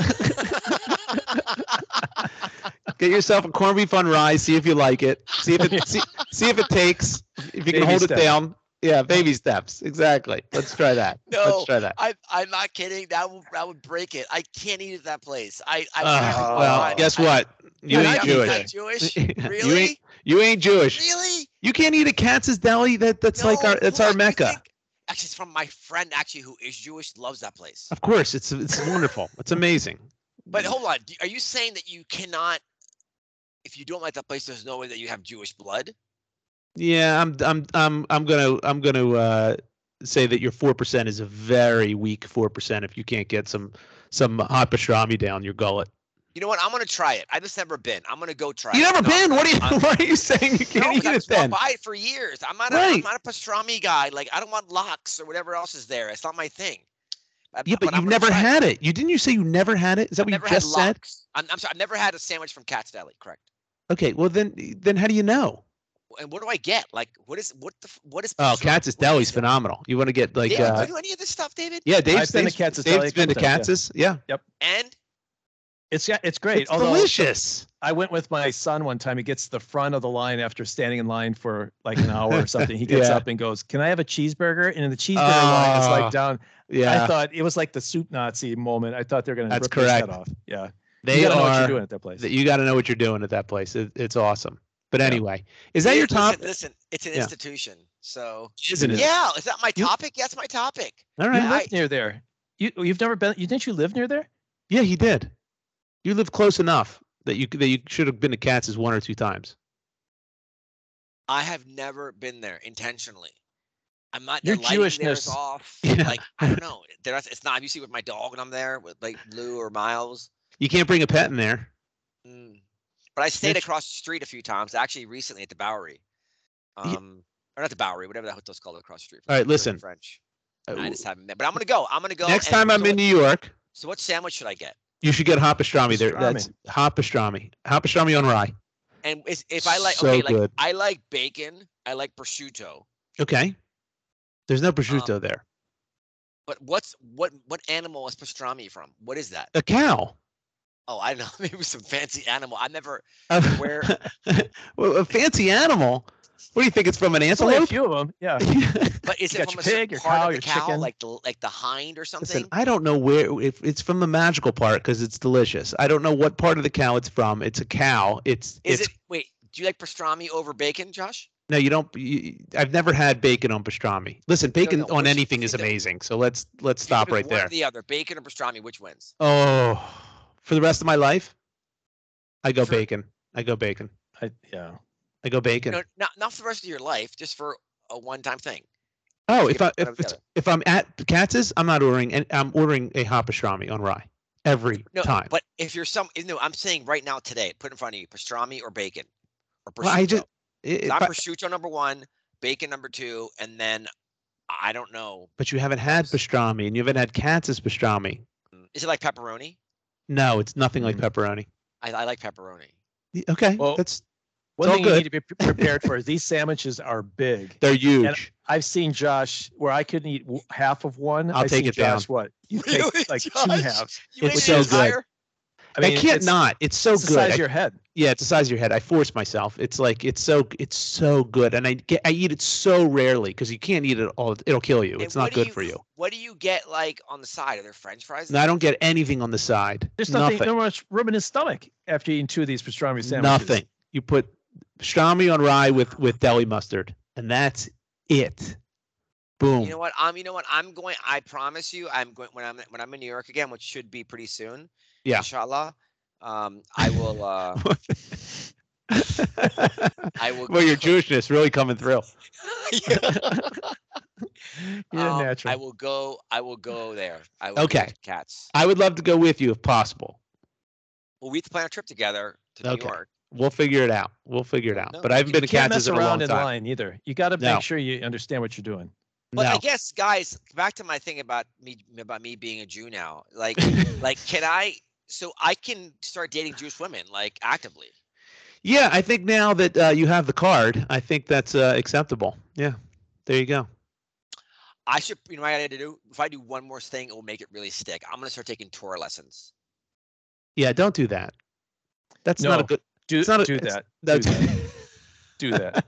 Get yourself a corned beef on rye. See if you like it. See if it takes. If you can hold it down. Yeah, baby steps. Exactly. Let's try that. Let's try that. I'm not kidding. That would break it. I can't eat at that place. Well, guess what? You ain't Jewish. Not Jewish? Really? You ain't Jewish. Really? You can't eat at Katz's Deli. That's our Mecca. Actually, it's from my friend who is Jewish, loves that place. Of course, it's wonderful. It's amazing. But hold on, are you saying that you cannot, if you don't like that place, there's no way that you have Jewish blood? Yeah, I'm gonna say that your 4% is a very weak 4% if you can't get some hot pastrami down your gullet. You know what? I'm gonna try it. I've just never been. I'm gonna go try it. You never been? Why are you saying you can't eat it then? I've buy it for years. I'm not a pastrami guy. Like I don't want lox or whatever else is there. It's not my thing. Yeah, but you've never had it. Didn't you say you never had it? Is that what you just said? I'm sorry. I've never had a sandwich from Katz's Deli. Correct. Okay. Well, then how do you know? And what do I get? Like, what is? Oh, Katz's Deli is phenomenal. You want to get like? Do you do any of this stuff, David? Yeah, Dave's been to Katz's Deli. Dave's been to Katz's. Yeah. Yep. And it's great. It's delicious. I went with my son one time. He gets to the front of the line after standing in line for like an hour or something. He gets up and goes, "Can I have a cheeseburger?" And in the cheeseburger line is like down. Yeah. I thought it was like the soup Nazi moment. I thought they were going to rip his head off. Yeah. You got to know what you're doing at that place. You got to know what you're doing at that place. It's awesome. But anyway, is that your top? Listen, it's an institution. So isn't it? Yeah, is that my topic? That's my topic. All right. You live near there. You've never been. Didn't you live near there? Yeah, he did. You live close enough that you should have been to Katz's 1 or 2 times. I have never been there intentionally. I'm not. Your Jewishness off. Yeah. Like I don't know. It's not. You see with my dog when I'm there with like Lou or Miles. You can't bring a pet in there. But I stayed across the street a few times. Actually, recently at the Bowery. Or not the Bowery, whatever that hotel's called across the street. All right, listen. French. I just haven't met. But I'm gonna go. Next time I'm in New York. So what sandwich should I get? You should get hot pastrami there. That's hot pastrami. Hot pastrami on rye. And if I like, good. I like bacon. I like prosciutto. Okay. There's no prosciutto there. But what animal is pastrami from? What is that? A cow. Oh, I don't know. Maybe it was some fancy animal. I never. Where? Well, a fancy animal. What do you think? It's from an There's only a antelope? few of them. Yeah. But is You it got from your a certain pig, your part cow, of the your cow, chicken. like the hind or something? Listen, I don't know where. If it's from the magical part because it's delicious. I don't know what part of the cow it's from. It's a cow. Is it? Wait, do you like pastrami over bacon, Josh? No, you don't. I've never had bacon on pastrami. Listen, bacon no, on which- anything is no. amazing. So let's If you stop pick right one there. or the other, bacon or pastrami, which wins? Oh, for the rest of my life, I go For- bacon. I go bacon. Yeah. I go bacon. No, not for the rest of your life, just for a one-time thing. Oh, You if get I one or the other. if I'm at Katz's, I'm not ordering. And I'm ordering a hot pastrami on rye every No, time. but if you're no, I'm saying right now today, put in front of you pastrami or bacon or prosciutto. Well, I just So if I'm I- prosciutto number 1, bacon number 2, and then I don't know. but you haven't had pastrami, and you haven't had Katz's pastrami. Is it like pepperoni? No, it's nothing like pepperoni. I like pepperoni. Okay, Well, that's One all thing you good. need to be prepared for is these sandwiches are big. they're huge. I've seen Josh where I couldn't eat half of one. I'll I've take seen it down. Josh, what? You Really, take like Josh? 2 halves. You It's ate so it good. entire? I mean, I can't it's, not. It's so it's the good. size of your head. Yeah, it's the size of your head. I force myself. It's like it's so good, and I eat it so rarely because you can't eat it all. It'll kill you. And It's what not do good for you. What do you get like on the side? Are there French fries? And I don't get anything on the side. There's nothing. no much room in his stomach after eating 2 of these pastrami sandwiches. Nothing. You put pastrami on rye with deli mustard, and that's it. Boom. You know what? I'm going. I promise you, I'm going when I'm in New York again, which should be pretty soon. Yeah. Inshallah. I will. I will. Well, your go- Jewishness really coming through. Yeah, natural. I will go. I will go there. I will Okay. go to Cats. I would love to go with you if possible. Well, we have to plan a trip together to New Okay. York. We'll figure it out. We'll figure it out. No, But I haven't been to You can't Katz's mess in a long around in time. line either. You got to No. make sure you understand what you're doing. But No. I guess, guys, back to my thing about me being a Jew now. Like, can I? So I can start dating Jewish women like actively. Yeah, I think now that you have the card, I think that's acceptable. Yeah, there you go. I should. You know what I got to do? If I do one more thing, it will make it really stick. I'm gonna start taking Torah lessons. Yeah, don't do that. That's not a No. good. Do It's not a- do it's- that. That's, Do that.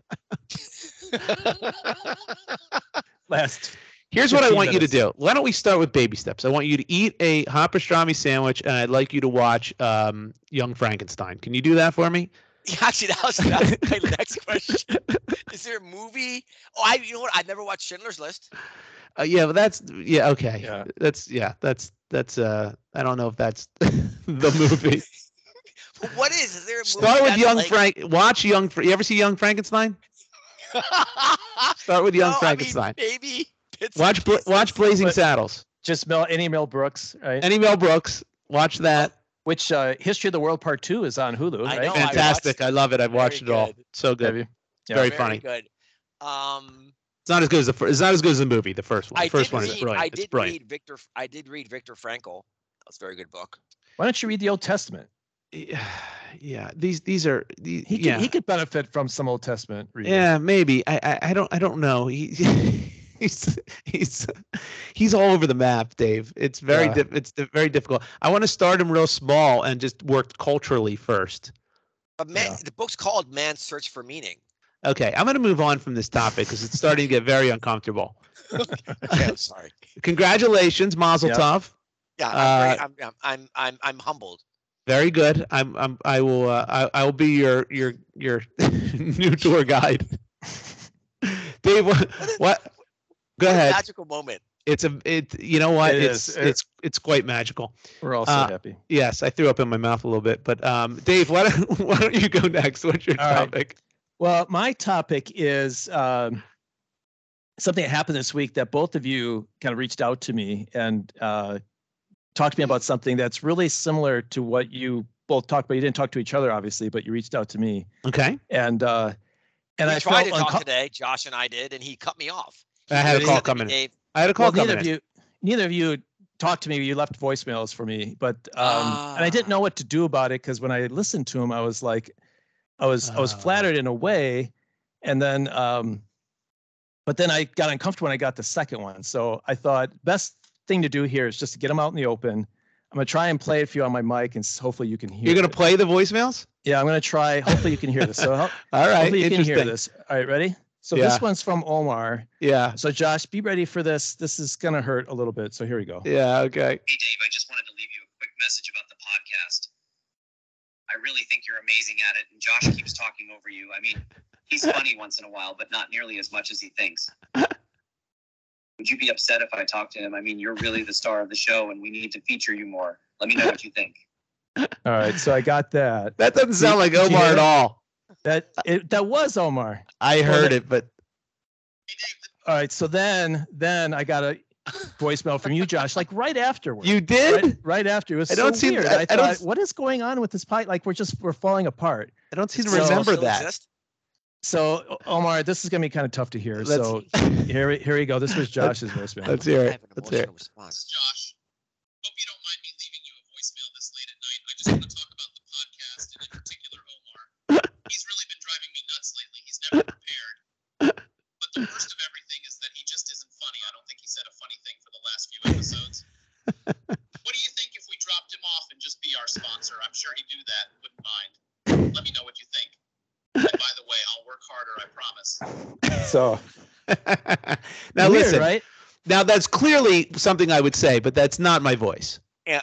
Last. Here's what I 15 want you to minutes. do. Why don't we start with baby steps? I want you to eat a hot pastrami sandwich, and I'd like you to watch Young Frankenstein. Can you do that for me? Actually, that's my next question. Is there a movie? Oh, you know what? I've never watched Schindler's List. Yeah, but that's okay. Yeah. That's I don't know if that's the movie. But what is? Is there a movie? Start with that's Young like... Frank. Watch Young. You ever see Young Frankenstein? Start with Young No, Frankenstein. I mean, maybe. bits and Watch pieces. watch Blazing But- Saddles. Just Mel Brooks, right? Any Mel Brooks. Watch that. Which History of the World Part 2 is on Hulu, I right? know, Fantastic. I love it. I've Very watched it all. good. So good. Have you? It's very Very funny. good. It's not as good as the first. It's not as good as the movie. The first one. The I first did one is read. brilliant. I It's did brilliant. read Victor. I did read Victor Frankl. That's a very good book. Why don't you read the Old Testament? Yeah. These are. He Yeah. he could benefit from some Old Testament reading. Yeah. Maybe. I don't know. He's all over the map, Dave. It's very Yeah. very difficult. I want to start him real small and just work culturally first. But man, Yeah. the book's called Man's Search for Meaning. Okay, I'm going to move on from this topic because it's starting to get very uncomfortable. Okay, I'm sorry. Congratulations, Mazel Yeah. Tov. Yeah, I'm humbled. Very good. I will be your new tour guide. Dave, what? Go What a ahead. magical moment. You know what? It It's is. it's quite magical. We're all so happy. Yes, I threw up in my mouth a little bit, but Dave, why don't you go next? What's your All right. topic? Well, my topic is something that happened this week that both of you kind of reached out to me and talked to me about something that's really similar to what you both talked about. You didn't talk to each other, obviously, but you reached out to me. Okay. And We I tried felt to talk today, Josh and I did, and he cut me off. I had a He call said to me, coming. Dave, I had a call well, coming. neither of you talked to me. You left voicemails for me, but and I didn't know what to do about it because when I listened to him, I was like, I was flattered in a way, and then but then I got uncomfortable when I got the second one. So I thought best thing to do here is just to get them out in the open. I'm going to try and play it for you on my mic, and hopefully you can hear You're going it. to play the voicemails? Yeah, I'm going to try. Hopefully you can hear this. So All right, hopefully you can hear interesting. this. All right, ready? So Yeah. this one's from Omar. Yeah. So Josh, be ready for this. This is going to hurt a little bit. So here we go. Yeah, okay. Hey, Dave, I just wanted to leave you a quick message about the podcast. I really think you're amazing at it, and Josh keeps talking over you. I mean, he's funny once in a while, but not nearly as much as he thinks. Would you be upset if I talked to him? I mean, you're really the star of the show, and we need to feature you more. Let me know what you think. All right, so I got that. That doesn't sound like Did you Omar hear at it? all. That was Omar. I heard it, but All right, so then I got a voicemail from you, Josh, like right afterwards. you did? Right after. It was I don't so see- weird. I I don't- thought, what is going on with this pipe? Like we're falling apart. I don't seem to So- remember Still that. exist? So Omar, this is gonna be kind of tough to hear. Let's- So here we go. This was Josh's voicemail. Let's hear I it. have an Let's hear it. emotional response. Josh, hope you don't mind me leaving you a voicemail this late at night. I just want to talk about the podcast, and in particular Omar. He's really been driving me nuts lately. He's never prepared. But the worst of everything is that he just isn't funny. I don't think he said a funny thing for the last few episodes. What do you think if we dropped him off and just be our sponsor? I'm sure he'd do that and wouldn't mind. Let me know what you think. And by the way, I'll work harder, I promise. So Now weird, listen. right? Now that's clearly something I would say, but that's not my voice. Yeah,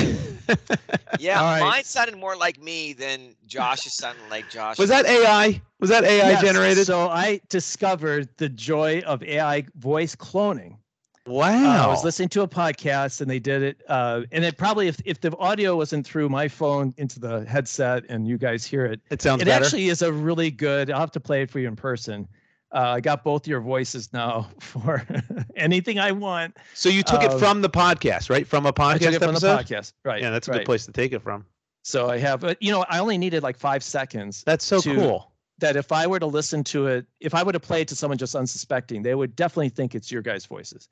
All right. mine sounded more like me than Josh's sounded like Josh. Was that AI? Was that AI Yes, generated? So I discovered the joy of AI voice cloning. Wow. I was listening to a podcast and they did it. And it probably, if the audio wasn't through my phone into the headset and you guys hear it, It sounds it better. actually is a really good. I'll have to play it for you in person. I got both your voices now for anything I want. So you took it uh, from the podcast, right? From a I podcast took it from the episode? podcast. Right. Yeah, that's a right. good place to take it from. So I have, I only needed like 5 seconds. That's so To- cool. That if I were to listen to it, if I were to play it to someone just unsuspecting, they would definitely think it's your guys' voices.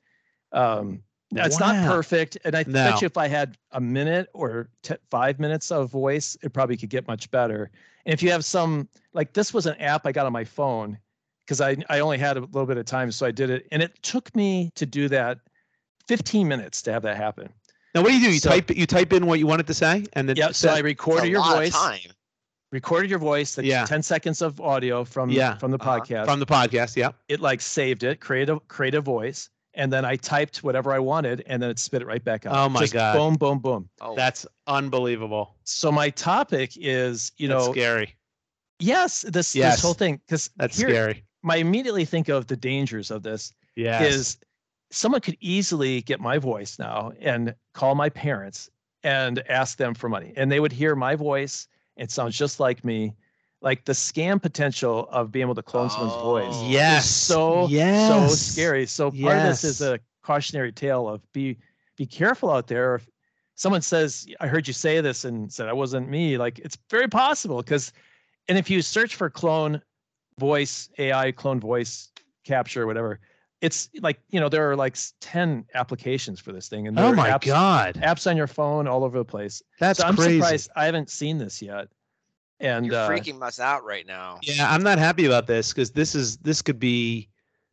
It's not Wow. perfect, and I No. bet you if I had a minute or 5 minutes of voice, it probably could get much better. And if you have some, like this was an app I got on my phone because I only had a little bit of time, so I did it, and it took me to do that 15 minutes to have that happen. Now what do? You So- type in what you wanted to say, and then Yeah, so I That's recorded a your lot voice, of time. recorded your voice, the Yeah. 10 seconds of audio from the podcast. from the podcast. Yeah. It like saved it, create a voice, and then I typed whatever I wanted, and then it spit it right back out. Oh my Just God. Boom, boom, boom. Oh, That's unbelievable. So my topic is, That's scary. yes, this Yes. whole thing, because That's here, scary. I immediately think of the dangers of this Yes. is someone could easily get my voice now and call my parents and ask them for money, and they would hear my voice. It sounds just like me. Like the scam potential of being able to clone someone's voice. Oh. Yes. is so Yes. scary. So part of this is Yes. a cautionary tale of be careful out there. If someone says, I heard you say this and said I wasn't me, like it's very possible and if you search for clone voice, AI clone voice capture, or whatever, it's like, there are like 10 applications for this thing. And there Oh are my apps, God. apps on your phone all over the place. That's So I'm crazy. surprised I haven't seen this yet. And you're freaking us out right now. Yeah, I'm not happy about this because this could be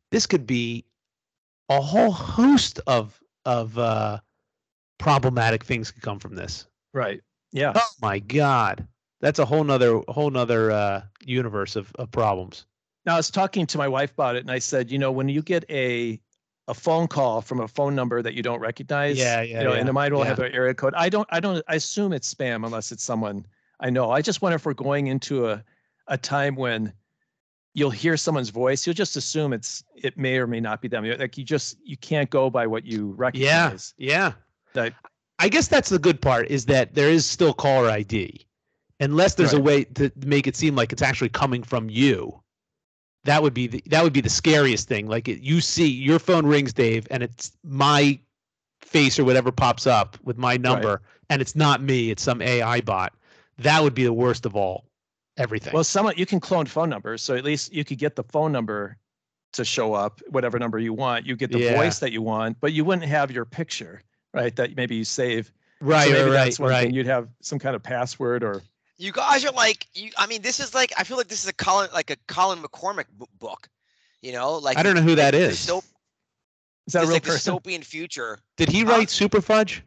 a whole host of problematic things could come from this. right. Yeah. Oh my God. That's a whole nother universe of problems. Now I was talking to my wife about it, and I said, when you get a phone call from a phone number that you don't recognize, and mine will have an area code. I assume it's spam unless it's someone I know. I just wonder if we're going into a time when you'll hear someone's voice, you'll just assume it may or may not be them. Like you can't go by what you recognize. Yeah. That- I guess that's the good part is that there is still caller ID, unless there's a Right. way to make it seem like it's actually coming from you. That would be the scariest thing. Like you see your phone rings, Dave, and it's my face or whatever pops up with my number, and it's not me, it's some AI bot. That would be the worst of all. Everything. Well, you can clone phone numbers, so at least you could get the phone number to show up, whatever number you want. You get the Yeah. voice that you want, but you wouldn't have your picture, right? That maybe you save. right, So maybe right, that's one right. thing. You'd have some kind of password or. You guys are like I mean, this is like I feel like this is a Colin McCormick book. Like I don't know who that the is. soap. Is that a It's real like person? dystopian future. Did he Huh? write Super Fudge?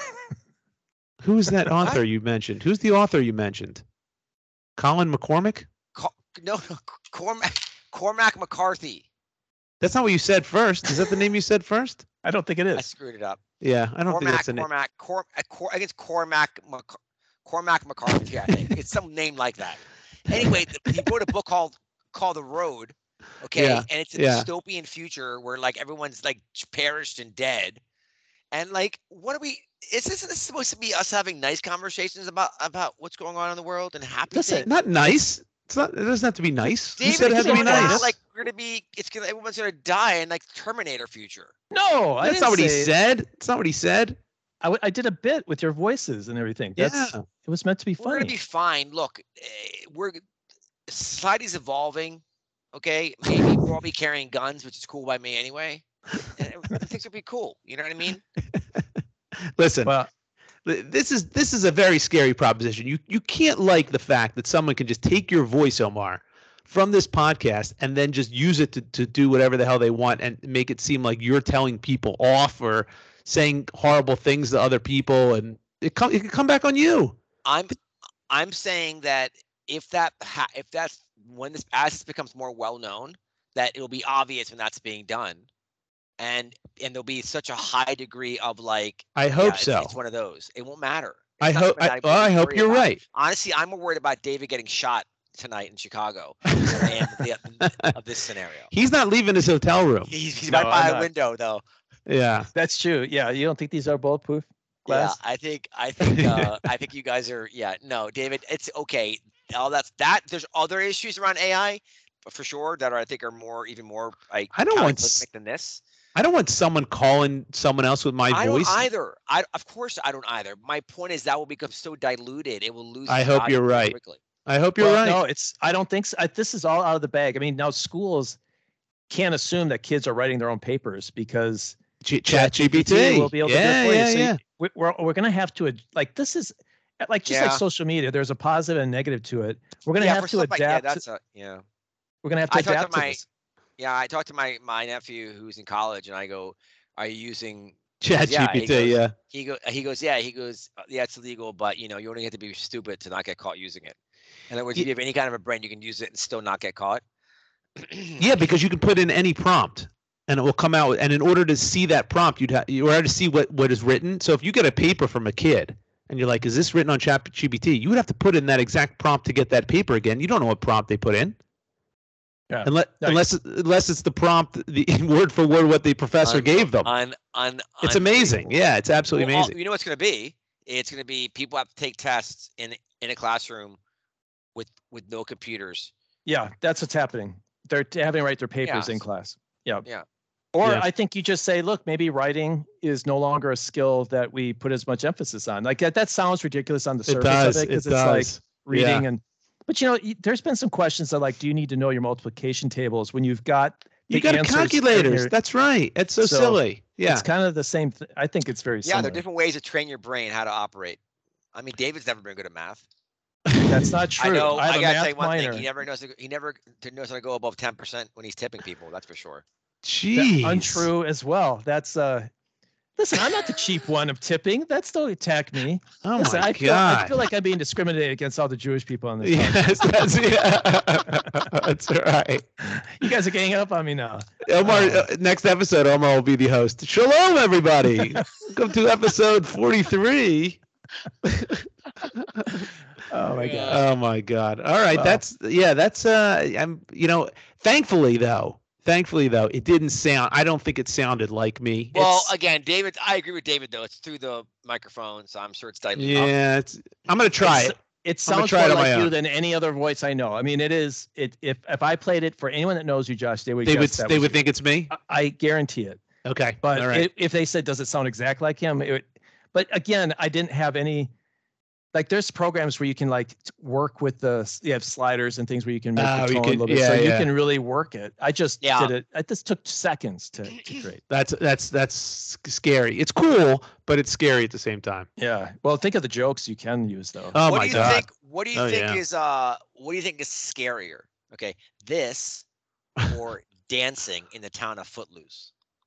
Who's that author you mentioned? Who's the author you mentioned? Colin McCormick? No, Cormac McCarthy. That's not what you said first. Is that the name you said first? I don't think it I is. screwed it up. Yeah, I don't think that's the name. I think it's Cormac McCarthy. I think it's some name like that. Anyway, he wrote a book called The Road. Okay, Yeah, and it's a yeah. dystopian future where like everyone's like perished and dead, and like what are we? Isn't this supposed to be us having nice conversations about what's going on in the world and happy Listen, things? Not nice. It's not. It doesn't have to be nice. You David, said it has to be going out, nice. like we're gonna be, everyone's gonna die in like Terminator future. No, I That's didn't not what he say- said. It's not what he said. I did a bit with your voices and everything. That's Yeah. it was meant to be We're funny. gonna be fine. Look, society's evolving. Okay, maybe we'll all be carrying guns, which is cool by me anyway. And things will be cool. You know what I mean? Listen, Well, this is a very scary proposition. You can't like the fact that someone can just take your voice, Omar, from this podcast and then just use it to do whatever the hell they want and make it seem like you're telling people off or saying horrible things to other people, and it can come back on you. I'm saying that if that's when as this becomes more well known, that it'll be obvious when that's being done, and there'll be such a high degree of like. I hope yeah, so. It's one of those. It won't matter. I hope you're right. Honestly, I'm more worried about David getting shot tonight in Chicago than I am of this scenario. He's not leaving his hotel room. He's No, right by I'm a not. window though. Yeah. that's true. Yeah, you don't think these are bulletproof glass? Yeah, I think you guys are. Yeah, no, David, it's okay. All that. There's other issues around AI, for sure, that I think are even more like I don't want cataclysmic than this. I don't want someone calling someone else with my I voice. don't either. Of course I don't either. My point is that will become so diluted, it will lose. I its hope value you're very right. Quickly. I hope you're right. No, I don't think so. This is all out of the bag. I mean, now schools can't assume that kids are writing their own papers because ChatGPT will be able to do it for you. So yeah. we're going to have to like this is like just like Yeah. social media. There's a positive and negative to it. We're going to Yeah, have for to stuff like- adapt. yeah, that's yeah. We're going to have to I talked to adapt to my- this. Yeah, I talked to my nephew who's in college, and I go, "Are you using?" ChatGPT, yeah. He goes, yeah, it's illegal, but you only have to be stupid to not get caught using it. In other words, if you have any kind of a brain, you can use it and still not get caught. Yeah, because you can put in any prompt and it will come out. And in order to see that prompt, you have to see what is written. So if you get a paper from a kid and you're like, is this written on ChatGPT? You would have to put in that exact prompt to get that paper again. You don't know what prompt they put in. Yeah. Unless it's the prompt, the word for word what the professor gave them. It's amazing. Yeah, it's absolutely amazing. You know what's going to be? It's going to be people have to take tests in a classroom with no computers. Yeah, that's what's happening. They're having to write their papers in class. Yeah. Yeah. Or Yeah. I think you just say, look, maybe writing is no longer a skill that we put as much emphasis on. Like that sounds ridiculous on the surface does. of it because It it's like does. reading but there's been some questions that like, do you need to know your multiplication tables when you've got You got answers in calculators. here? That's right. It's so silly. Yeah. It's kind of the same. I think it's very Yeah, similar. there are different ways to train your brain how to operate. I mean, David's never been good at math. That's not true. I know. I have I a gotta math say one minor. thing. He never knows how to go above 10% when he's tipping people. That's for sure. Jeez. Untrue as well. That's listen, I'm not the cheap one of tipping. That's don't attack me. Oh Listen, my I God. feel like I'm being discriminated against all the Jewish people on this. Yes, that's right. You guys are ganging up on me now. Omar, next episode, Omar will be the host. Shalom, everybody. Welcome to episode 43. Oh my God. Oh my God. All right. Wow. That's thankfully though, it didn't sound, I don't think it sounded like me. Well, again, David, I agree with David though. It's through the microphone, so I'm sure it's diluted. Yeah, I'm going to try it. It I'm gonna sounds try more it on my like you own. than any other voice I know. I mean, if I played it for anyone that knows you, Josh, they would They would guess that they was would you. think it's me. I guarantee it. Okay. But all right. if they said, does it sound exactly like him? But again, I didn't have any, like there's programs where you can like work with you have sliders and things where you can make the tone a little bit. So you can really work it. I just did it. It just took seconds to create. That's scary. It's cool, but it's scary at the same time. Yeah. Well, think of the jokes you can use though. Oh What my do you God. think? What do you Oh, think yeah. is scarier? Okay, this or dancing in the town of Footloose?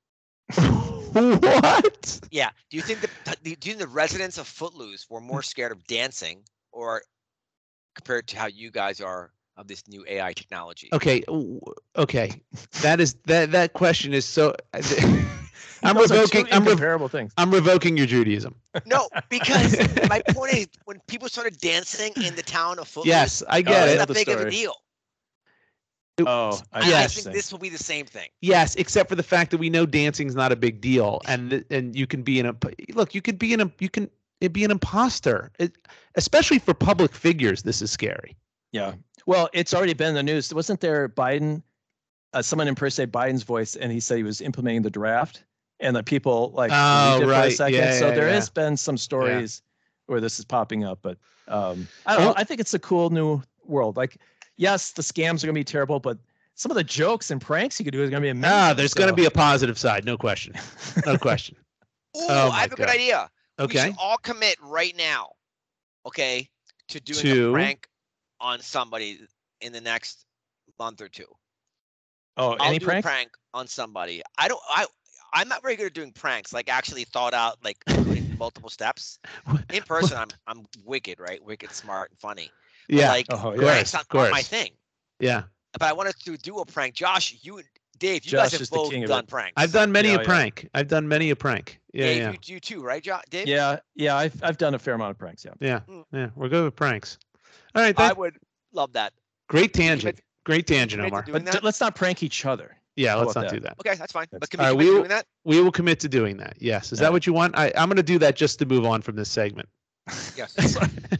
What? Yeah. Do you think the residents of Footloose were more scared of dancing, or compared to how you guys are of this new AI technology? Okay. Okay. That question is so. I'm Those are revoking. two incomparable things. I'm revoking your Judaism. No, because my point is, when people started dancing in the town of Footloose, Yes, I get it's it. not the big of a story. deal. Oh, I Yes. think this will be the same thing. Yes, except for the fact that we know dancing's not a big deal, and you can be you could be be an imposter, especially for public figures. This is scary. Yeah. Well, it's already been in the news. Wasn't there Biden? Someone impersonated Biden's voice, and he said he was implementing the draft, and the people like Oh, believed it for a right. second. Yeah, so yeah, there yeah. has been some stories where this is popping up, but I don't know. I think it's a cool new world. Like, yes, the scams are gonna be terrible, but some of the jokes and pranks you could do is gonna be amazing. There's going to be a positive side, no question, no question. Ooh, Oh, I my have a good God. idea. We Okay. should all commit right now, okay, to doing To- a prank on somebody in the next month or two. Oh, I'll any do prank? a prank on somebody. I'm not very good at doing pranks, like actually thought out, like multiple steps. In person, I'm wicked, right? Wicked, smart, and funny. But Yeah. like Oh, yeah. pranks Of aren't my course. thing. Yeah. But I wanted to do a prank. Josh, you and Dave, you Josh guys have is the both king of done it. pranks. I've done many Yeah, a yeah. prank. I've done many a prank. Yeah, Dave, yeah. you too, right, Dave? Yeah. I've done a fair amount of pranks. Yeah. Yeah. Mm. Yeah. We're good with pranks. All right. I would love that. Great tangent. commit- Great tangent, commit to Omar. doing But that? let's not prank each other. Yeah, How let's about not that? do that. Okay, that's fine. But can we All right, commit to we doing that? We will commit to doing that. Yes. Is Yeah. that what you want? I'm going to do that just to move on from this segment. Yes.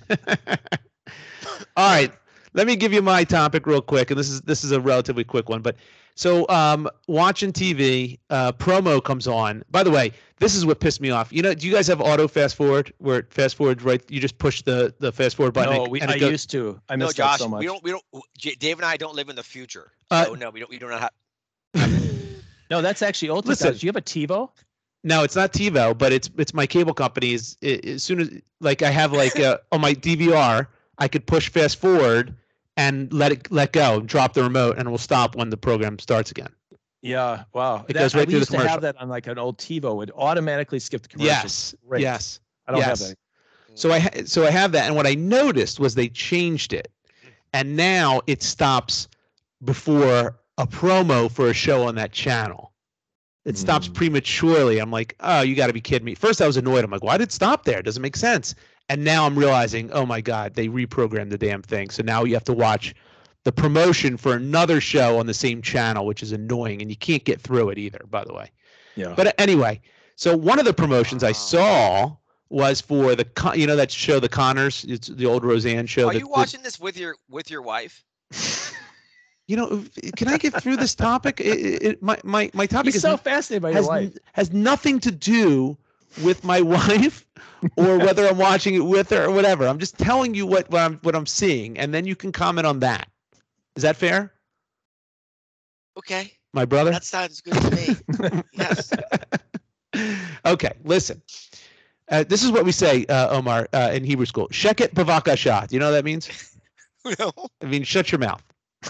All right. Let me give you my topic real quick, and this is a relatively quick one. But so watching TV, promo comes on. By the way, this is what pissed me off. You know, do you guys have auto fast forward where it fast forwards right? You just push the fast forward button. No, and I it goes, used to. I No, missed Josh, that so much. we don't. Dave and I don't live in the future. Uh, So no, we do not have. No, that's actually old Listen. technology. Do you have a TiVo? No, it's not TiVo, but it's my cable company. As soon as like I have like on my DVR, I could push fast forward and let go, drop the remote, and it will stop when the program starts again. Yeah. Wow. It goes right we through the used to commercial. have that on like an old TiVo. It would automatically skip the commercials. Yes. Great. Yes. I don't yes. have that. So I have that, and what I noticed was they changed it, and now it stops before a promo for a show on that channel. It stops prematurely. I'm like, oh, you got to be kidding me. First, I was annoyed. I'm like, why did it stop there? It doesn't make sense. And now I'm realizing, oh my God, they reprogrammed the damn thing. So now you have to watch the promotion for another show on the same channel, which is annoying, and you can't get through it either, by the way. Yeah. But anyway, so one of the promotions I saw was for that show, The Connors. It's the old Roseanne show. Are you watching this with your wife? Can I get through this topic? My topic He's is so fascinated by your wife. has nothing to do with my wife or whether I'm watching it with her or whatever. I'm just telling you what I'm seeing, and then you can comment on that. Is that fair, Okay, my brother? that sounds good to me. Yes. Okay, listen. This is what we say, Omar, in Hebrew school. Sheket bavakasha. Do you know what that means? No. It means shut your mouth.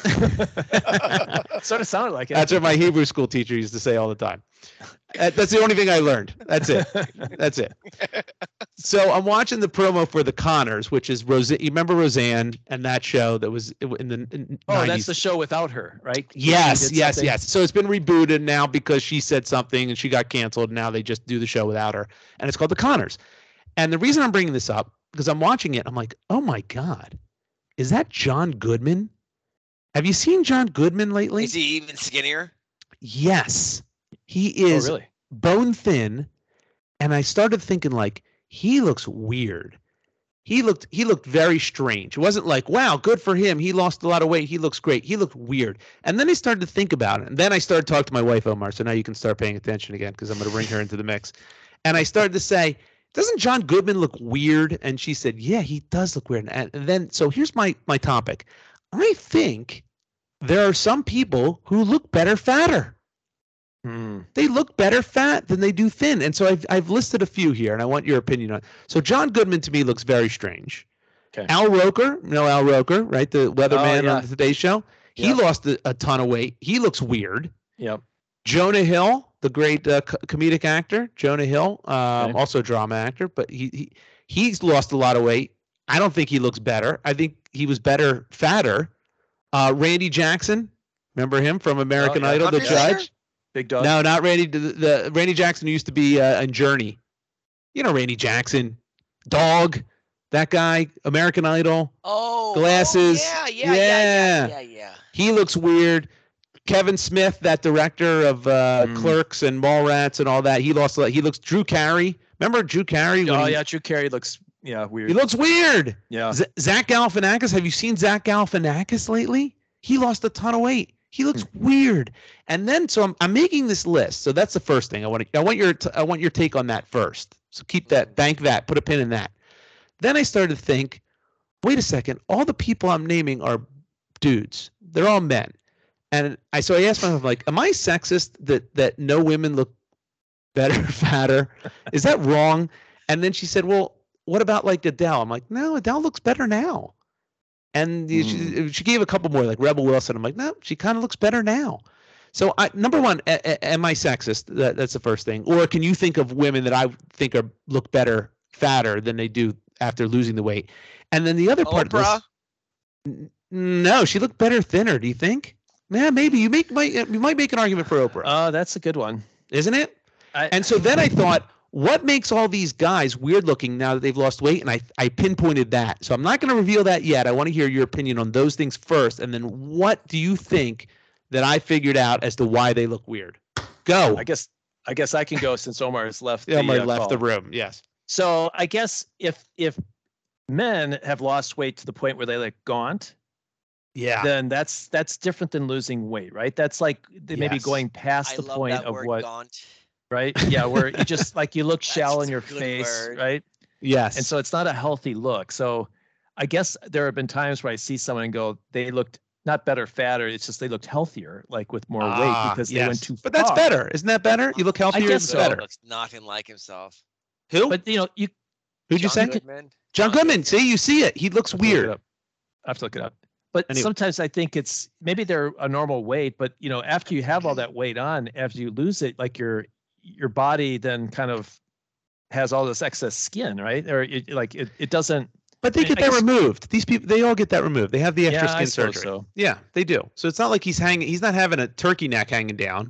Sort of sounded like it. That's what my Hebrew school teacher used to say all the time. That's the only thing I learned. That's it. That's it. So I'm watching the promo for The Connors, which is Roseanne. You remember Roseanne and that show that was in the 90s? Oh, that's the show without her, right? Yes, She did yes, something? yes. So it's been rebooted now because she said something and she got canceled. Now they just do the show without her, and it's called The Connors. And the reason I'm bringing this up because I'm watching it, I'm like, oh my God, is that John Goodman? Have you seen John Goodman lately? Is he even skinnier? Yes, he Oh, is really? bone thin, and I started thinking like he looks weird. He looked very strange. It wasn't like, wow, good for him. He lost a lot of weight. He looks great. He looked weird. And then I started to think about it. And then I started talking to my wife, Omar. So now you can start paying attention again because I'm going to bring her into the mix. And I started to say, doesn't John Goodman look weird? And she said, yeah, he does look weird. And then, so here's my topic. I think there are some people who look better fatter. They look better fat than they do thin. And so I've listed a few here, and I want your opinion on it. So John Goodman to me looks very strange. Okay. Al Roker, Al Roker, right? The weatherman yeah. on the Today Show. He Yeah. lost a ton of weight. He looks weird. Yep. Jonah Hill, the great comedic actor Jonah Hill, Okay. also a drama actor, but he's lost a lot of weight. I don't think he looks better. I think he was better fatter. Randy Jackson, remember him from American yeah. Idol, the Country judge? singer? Big dog. No, not Randy. The Randy Jackson who used to be in Journey. You know Randy Jackson, Dog, that guy, American Idol. Oh, Glasses. yeah. He looks weird. Kevin Smith, that director of Clerks and Mallrats and all that, he lost. He looks. Drew Carey. Remember Drew Carey? Drew Carey looks weird. He looks weird. Yeah. Zach Galifianakis. Have you seen Zach Galifianakis lately? He lost a ton of weight. He looks weird. And then, so I'm making this list. So that's the first thing I want your take on that first. So keep that, bank that, put a pin in that. Then I started to think, wait a second, all the people I'm naming are dudes. They're all men. And I asked myself, like, am I sexist that no women look better, fatter? Is that wrong? And then she said, well, what about like Adele? I'm like, no, Adele looks better now. And she gave a couple more, like Rebel Wilson. I'm like, no, she kind of looks better now. So number one, am I sexist? That's the first thing. Or can you think of women that I think look better, fatter than they do after losing the weight? And then the other part Oprah? of this, no, she looked better thinner. Do you think? Yeah, maybe you might make an argument for Oprah. Oh, that's a good one, isn't it? And so then I thought, what makes all these guys weird looking now that they've lost weight? And I pinpointed that. So I'm not going to reveal that yet. I want to hear your opinion on those things first. And then what do you think that I figured out as to why they look weird? Go. I guess I can go since Omar has left. Omar left call. the room. Yes. So I guess if men have lost weight to the point where they look gaunt, then that's different than losing weight, right? That's like they may be going past the point of what. Gaunt. Right? Yeah, where you just like you look shallow in your face, word. right? Yes. And so it's not a healthy look. So I guess there have been times where I see someone and go, they looked not better, fatter. It's just they looked healthier, like with more weight because they went too far. But that's better. Isn't that better? You look healthier. I guess so. Better. Looks nothing like himself. Who? But Who'd you John say? Goodman. John Goodman. See, you see it. He looks weird. I have to look it up. But Anyway. sometimes I think it's maybe they're a normal weight, but after you have all that weight on, after you lose it, like your body then kind of has all this excess skin, right? Or it doesn't. But they get that removed. These people, they all get that removed. They have the extra skin surgery. So. Yeah, they do. So it's not like he's not having a turkey neck hanging down.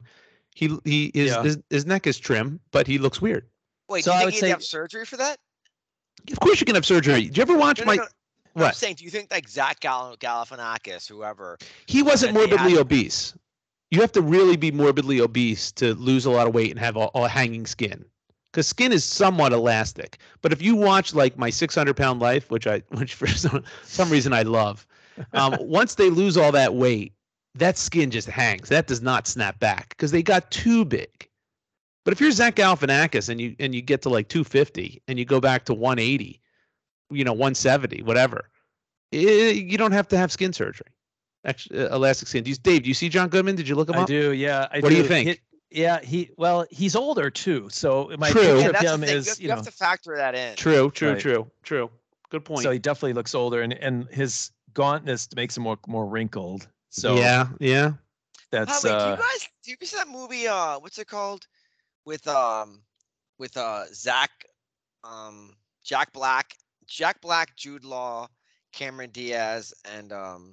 His neck is trim, but he looks weird. Wait, So do I you would think say- he'd have surgery for that? Of course you can have surgery. Did you ever watch No, my? no, no. I'm What? saying, do you think like Zach Galifianakis, whoever? He wasn't that they morbidly had- obese. You have to really be morbidly obese to lose a lot of weight and have all hanging skin, because skin is somewhat elastic. But if you watch like my 600-pound life, which for some reason I love, once they lose all that weight, that skin just hangs. That does not snap back because they got too big. But if you're Zach Galifianakis and you get to like 250 and you go back to 180, 170, whatever, you don't have to have skin surgery. Actually, elastic skin. Dave, do you see John Goodman? Did you look him up? I do. Yeah. What do you think? He's older too. So my True. picture Yeah, of that's him the thing. is, You have to factor that in. True. Right. Good point. So he definitely looks older, and his gauntness makes him more wrinkled. So yeah. that's Wait, do you see that movie? What's it called? With Zach, Jack Black, Jude Law, Cameron Diaz, and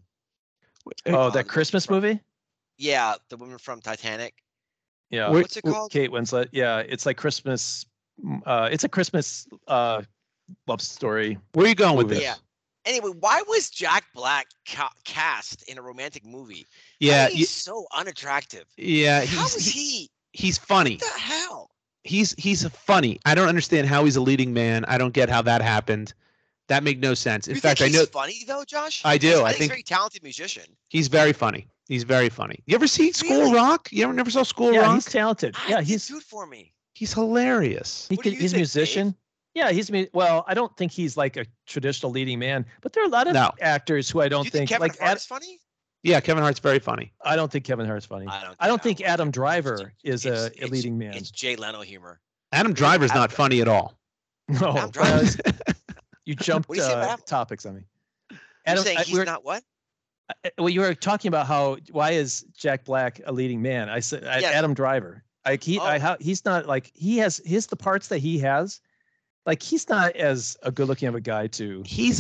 that Christmas movie. Yeah, the woman from Titanic. Yeah. What's it called? Kate Winslet. Yeah, it's like Christmas. It's a Christmas love story. Where are you going with Movie. this? Yeah. Anyway, why was Jack Black cast in a romantic movie? Yeah. He's so unattractive. Yeah. How is he? He's funny. What the hell? He's funny. I don't understand how he's a leading man. I don't get how that happened. That made no sense. In You fact, think I know he's funny though, Josh. I do. I think he's I think a very talented musician. he's very funny. He's very funny. You ever see School Really? Rock? You ever never saw School Yeah, Rock? he's talented. Yeah, He's good for me. He's hilarious. What do you he's a think, musician. Dave? Yeah, well, I don't think he's like a traditional leading man, but there are a lot of No. actors who I don't Do you think think Kevin like Hart is funny? Yeah, Kevin Hart's very funny. I don't think Kevin Hart's funny. I don't think Adam Driver is a leading man. It's Jay Leno humor. Adam Driver's not funny at all. No, Adam Driver. you jumped What do you say about Adam? topics on me. You're Adam, saying he's not what? well, you were talking about why is Jack Black a leading man? I said Yeah. Adam Driver. Like Oh. he's not like the parts that he has. Like he's not as a good looking of a guy to. He's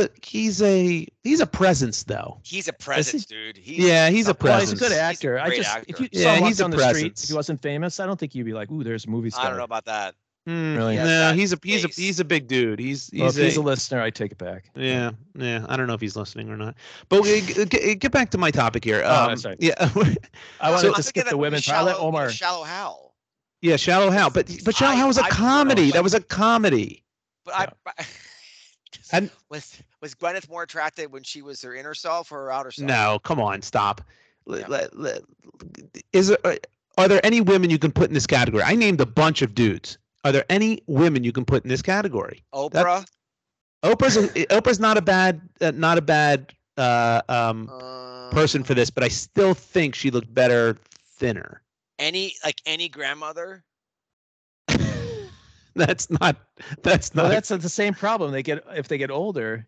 a presence though. He's a presence, dude. He's a Well, he's a presence. good actor. He's a great actor. If you Yeah, saw him walk he's a down the street, presence. if he wasn't famous, I don't think you'd be like, "Ooh, there's a movie star." I don't know about that. Really? Yeah, No, that he's a face. big dude. He's Well, if he's a listener, I take it back. yeah. I don't know if he's listening or not. But get back to my topic here. Sorry. Yeah. I wanted I'm to thinking skip that the movie women. I'll let Omar. Shallow Hal. Yeah, Shallow Hal. But Shallow Hal was a I- comedy. I- That was a comedy. But And- was Gwyneth more attractive when she was her inner self or her outer self? No, come on, stop. Yeah. Are there any women you can put in this category? I named a bunch of dudes. Are there any women you can put in this category? Oprah. Oprah's not a bad person for this, but I still think she looked better thinner. Any grandmother? That's not. Well, that's the same problem. If they get older.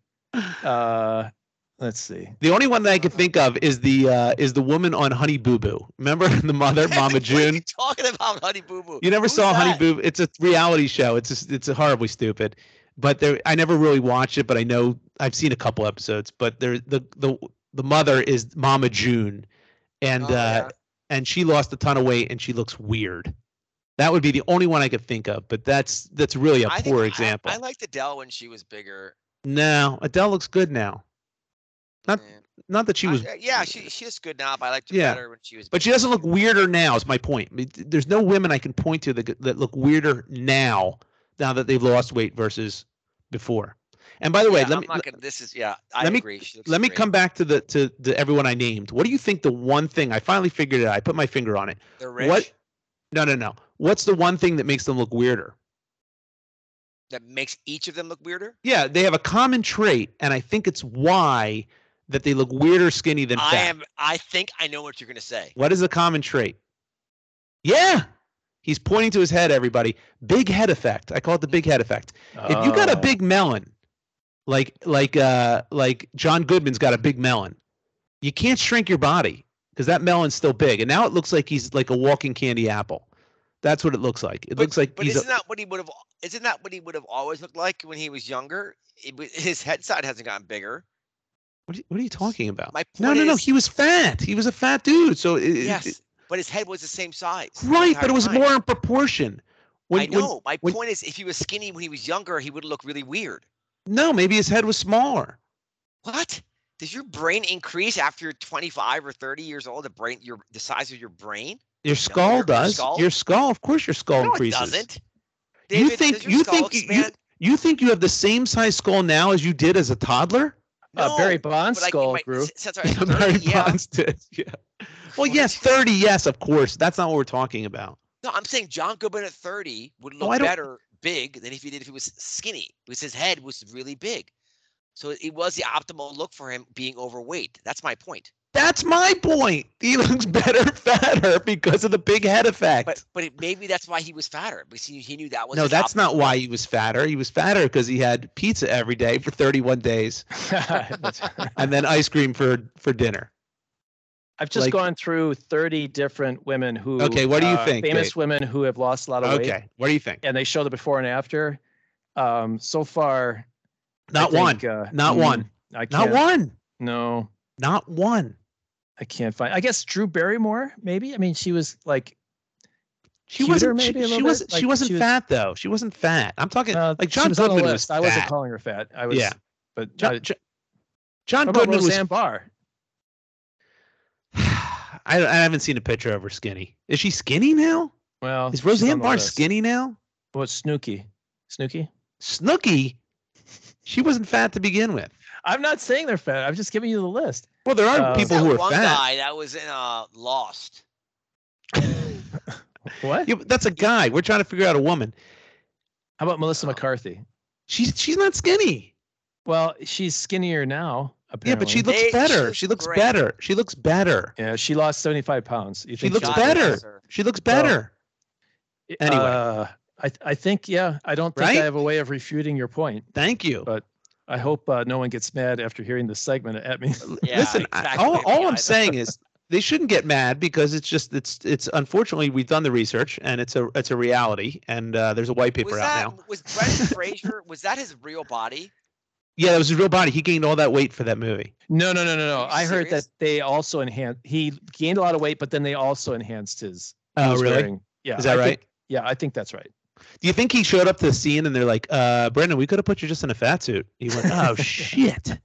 Let's see. The only one that I can think of is the woman on Honey Boo Boo. Remember the mother, Mama What are June? you talking about Honey Boo Boo? You never Who's saw Honey that? Boo? It's a reality show. It's horribly stupid. But I never really watched it, but I know I've seen a couple episodes. But the mother is Mama June, and Oh, yeah. and she lost a ton of weight and she looks weird. That would be the only one I could think of. But that's really a I think poor example. I liked Adele when she was bigger. No, Adele looks good now. Yeah. Not that she was. She's good now, but I liked her Yeah. better when she was. But she bigger. doesn't look weirder now. Is my point. I mean, there's no women I can point to that look weirder now that they've lost weight versus before. And by the way, Yeah, let I'm me not gonna, this is yeah. I let me- agree. She looks let me great. come back to the everyone I named. What do you think the one thing I finally figured it out? I put my finger on it. They're rich. What? No. What's the one thing that makes them look weirder? That makes each of them look weirder? Yeah, they have a common trait, and I think it's why that they look weirder skinny than fat. I think I know what you're gonna say. What is the common trait? Yeah. He's pointing to his head, everybody. Big head effect. I call it the big head effect. If you got a big melon, like John Goodman's got a big melon, you can't shrink your body because that melon's still big. And now it looks like he's like a walking candy apple. That's what it looks like. It looks like But he's isn't that what he would have always looked like when he was younger? His head side hasn't gotten bigger. what are you talking about? My No. point is- He was fat. He was a fat dude. So Yes, but his head was the same size. the right, but entire it was time. more in proportion. I know. My when- point is, if he was skinny when he was younger, he would look really weird. No, maybe his head was smaller. What? Does your brain increase after you're 25 or 30 years old? The size of your brain? Your skull your does. skull? Your skull, of course, your skull No, it increases. doesn't. You David, think does your skull expand? you think you have the same size skull now as you did as a toddler? No, Barry Bonds but skull grew. Since I was 30, Barry yeah. Bonds did. Yeah. Well, What? yes, 30. Yes, of course. That's not what we're talking about. No, I'm saying John Goodman at 30 would No, look I don't- better big than if he was skinny, because his head was really big. So it was the optimal look for him being overweight. That's my point. That's my point. He looks better fatter because of the big head effect. But maybe that's why he was fatter, because he knew that was No, his that's not optimal why look. he was fatter. He was fatter because he had pizza every day for 31 days and then ice cream for dinner. I've just Like- gone through 30 different women who. Okay, what do you think, Famous Dave? women who have lost a lot of weight, Okay, what do you think? and they show the before and after. So far, Not I one. think, Not one. I Not can't. one. No, Not one. I can't find. I guess Drew Barrymore, maybe. I mean, she was like. She Cuter, wasn't. maybe a She little wasn't. bit? She Like, wasn't she was- fat though. She wasn't fat. I'm talking like she John was on the Goodman was list. I wasn't fat. calling her fat. I was. Yeah. But John, John what about Goodman was. Roseanne Barr? I haven't seen a picture of her skinny. Is she skinny now? Well, Is she's on Roseanne the Barr list. skinny now? What's Snooki? Snooki? Snooki. She wasn't fat to begin with. I'm not saying they're fat. I'm just giving you the list. Well, there are Who's people That who are one fat. guy that was in Lost. What? Yeah, but that's a guy. We're trying to figure out a woman. How about Melissa Oh. McCarthy? She's not skinny. Well, she's skinnier now. Apparently. Yeah, but she looks She better. looks She looks great. better. She looks better. Yeah, she lost 75 pounds. You She think looks God better. bless her. She looks better. Anyway. I think I don't think Right? I have a way of refuting your point. Thank you. But I hope no one gets mad after hearing this segment at me. Yeah, Listen, exactly. all I'm Yeah, saying is they shouldn't get mad because it's unfortunately we've done the research and it's a reality, and there's a white paper out now. Was Brendan Fraser, was that his real body? Yeah, that was his real body. He gained all that weight for that movie. No. you I heard serious? that they also enhanced. He gained a lot of weight, but then they also enhanced his. Oh, his really? wearing- Yeah. Is that right? Yeah, I think that's right. Do you think he showed up to the scene and they're like, Brendan, we could have put you just in a fat suit? He went, oh shit.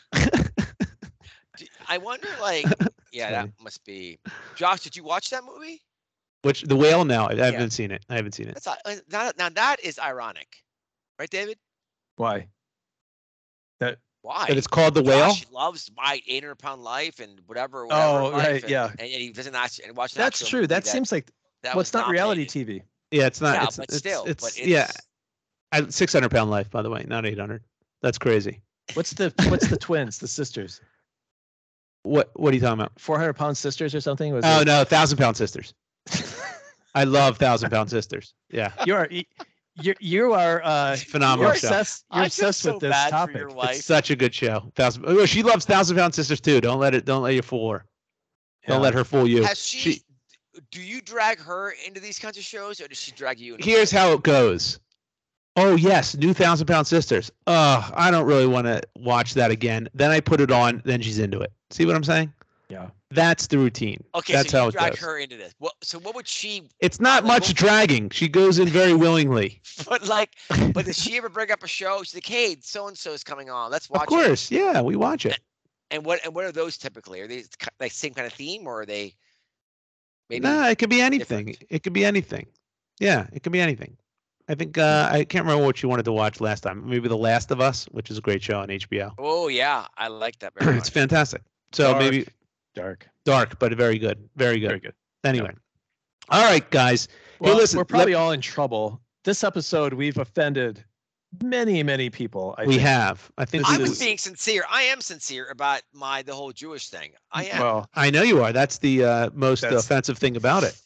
I wonder, like, yeah, that must be. Josh, did you watch that movie? Which The Whale? No, I Yeah. haven't seen it. I haven't seen it. That's now that is ironic, right, David? Why? Why? But it's called The Whale. Josh loves my 800-pound life and whatever. Oh, life, right, and, yeah. And he doesn't actually watch. An That's actual true. movie That seems like. that Well, was it's not reality nominated. TV. Yeah, it's not. Yeah, it's, but it's, still, it's, but yeah, it's- 600-pound life, by the way, not 800. That's crazy. What's the twins, the sisters? What are you talking about? 400-pound sisters or something? Was Oh it? no, 1,000-pound sisters. I love 1,000-pound sisters. Yeah, You are it's a phenomenal you're show. obsessed. You're I feel obsessed so with this bad topic. for your wife. It's such a good show. She loves 1,000-pound sisters too. Don't let you fool her. Don't Yeah. let her fool you. Has she? Do you drag her into these kinds of shows, or does she drag you? Into Here's how it goes. Oh yes, new 1,000-pound sisters. I don't really want to watch that again. Then I put it on. Then she's into it. See what I'm saying? Yeah. That's the routine. Okay, That's so how you it drag goes. her into this. Well, so what would she? It's not Like, much dragging. She goes in very willingly. But does she ever bring up a show? She's like, "Hey, so and so is coming on. Let's watch." Of course, yeah, we watch it. It. And what are those typically? Are they like same kind of theme, or are they? Maybe. No, it could be anything. different. It could be anything. Yeah, it could be anything. I think I can't remember what you wanted to watch last time. Maybe The Last of Us, which is a great show on HBO. Oh yeah, I like that very much. It's fantastic. So Dark. maybe dark, but very good. Very good. Very good. Anyway. All right, guys. Well, hey, listen. we're probably all in trouble. This episode, we've offended many people. I we think. have. I think I this was is- being sincere. I am sincere about the whole Jewish thing. I am. Well, I know you are. That's the most That's- offensive thing about it.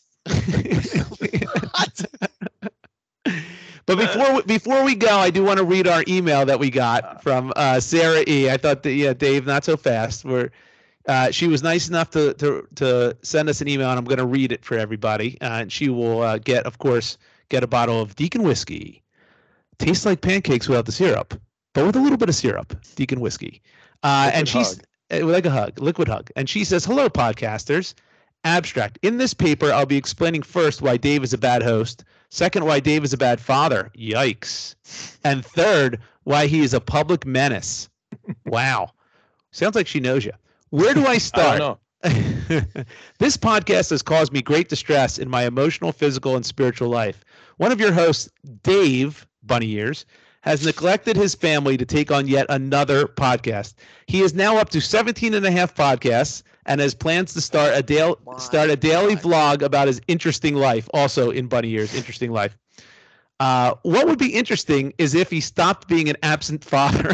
But before we go, I do want to read our email that we got from Sarah E. I thought that Dave, not so fast. She was nice enough to send us an email, and I'm going to read it for everybody. And she will get a bottle of Deacon whiskey. Tastes like pancakes without the syrup, but with a little bit of syrup. Deacon whiskey, and she's like a hug, liquid hug. And she says, "Hello, podcasters. Abstract. In this paper, I'll be explaining first why Dave is a bad host. Second, why Dave is a bad father. Yikes. And third, why he is a public menace." Wow. Sounds like she knows you. Where do I start? I don't know. This podcast has caused me great distress in my emotional, physical, and spiritual life. One of your hosts, Dave Bunny Ears, has neglected his family to take on yet another podcast. He is now up to 17 and a half podcasts and has plans to start a daily vlog about his interesting life, also in Bunny Ears, interesting life. What would be interesting is if he stopped being an absent father.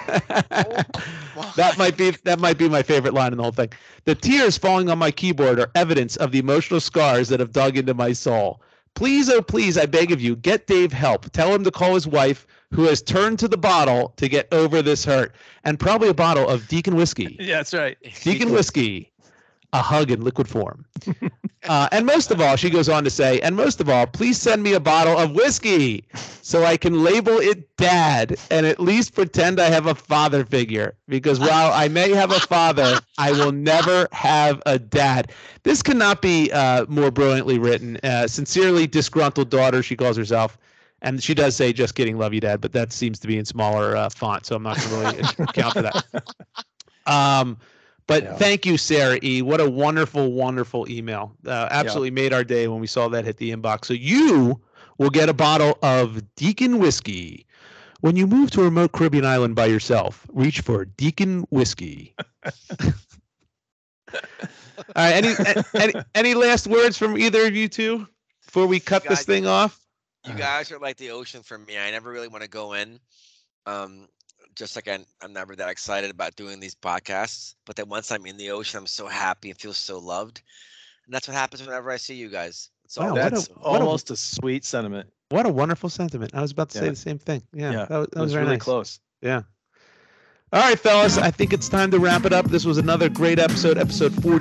That might be my favorite line in the whole thing. The tears falling on my keyboard are evidence of the emotional scars that have dug into my soul. Please, oh please, I beg of you, get Dave help. Tell him to call his wife, who has turned to the bottle to get over this hurt, and probably a bottle of Deacon whiskey. Yeah, that's right. Deacon whiskey, a hug in liquid form. And most of all, she goes on to say, and most of all, please send me a bottle of whiskey so I can label it Dad and at least pretend I have a father figure. Because while I may have a father, I will never have a dad. This cannot be more brilliantly written. Sincerely disgruntled daughter, she calls herself. And she does say, just kidding, love you, Dad. But that seems to be in smaller font, so I'm not going to really account for that. But thank you, Sarah E. What a wonderful, wonderful email. Absolutely made our day when we saw that hit the inbox. So you will get a bottle of Deacon whiskey. When you move to a remote Caribbean island by yourself, reach for Deacon whiskey. All right. Any last words from either of you two before we cut this thing off? You guys are like the ocean for me. I never really want to go in. Just like I'm never that excited about doing these podcasts, but then once I'm in the ocean, I'm so happy and feel so loved. And that's what happens whenever I see you guys. It's all Wow, That's almost a sweet sentiment. What a wonderful sentiment. I was about to say the same thing. Yeah, that was very really nice. close. Yeah. All right, fellas, I think it's time to wrap it up. This was another great episode 40.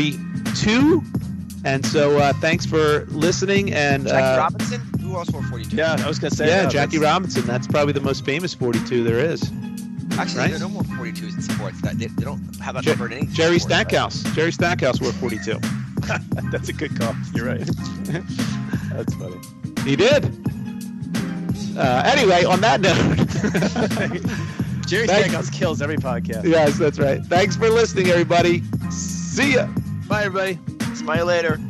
42. And so thanks for listening. And Jackie Robinson, who else wore 42? Yeah, I was gonna say. yeah, Jackie Robinson. That's probably the most famous 42 there is. Actually, Right? there are no more 42s in sports. They don't have that number in any Jerry sport, right? Stackhouse. Jerry Stackhouse wore 42. That's a good call. You're right. That's funny. He did. Anyway, on that note. Jerry Stackhouse kills every podcast. Yes, that's right. Thanks for listening, everybody. See ya. Bye, everybody. Smile later.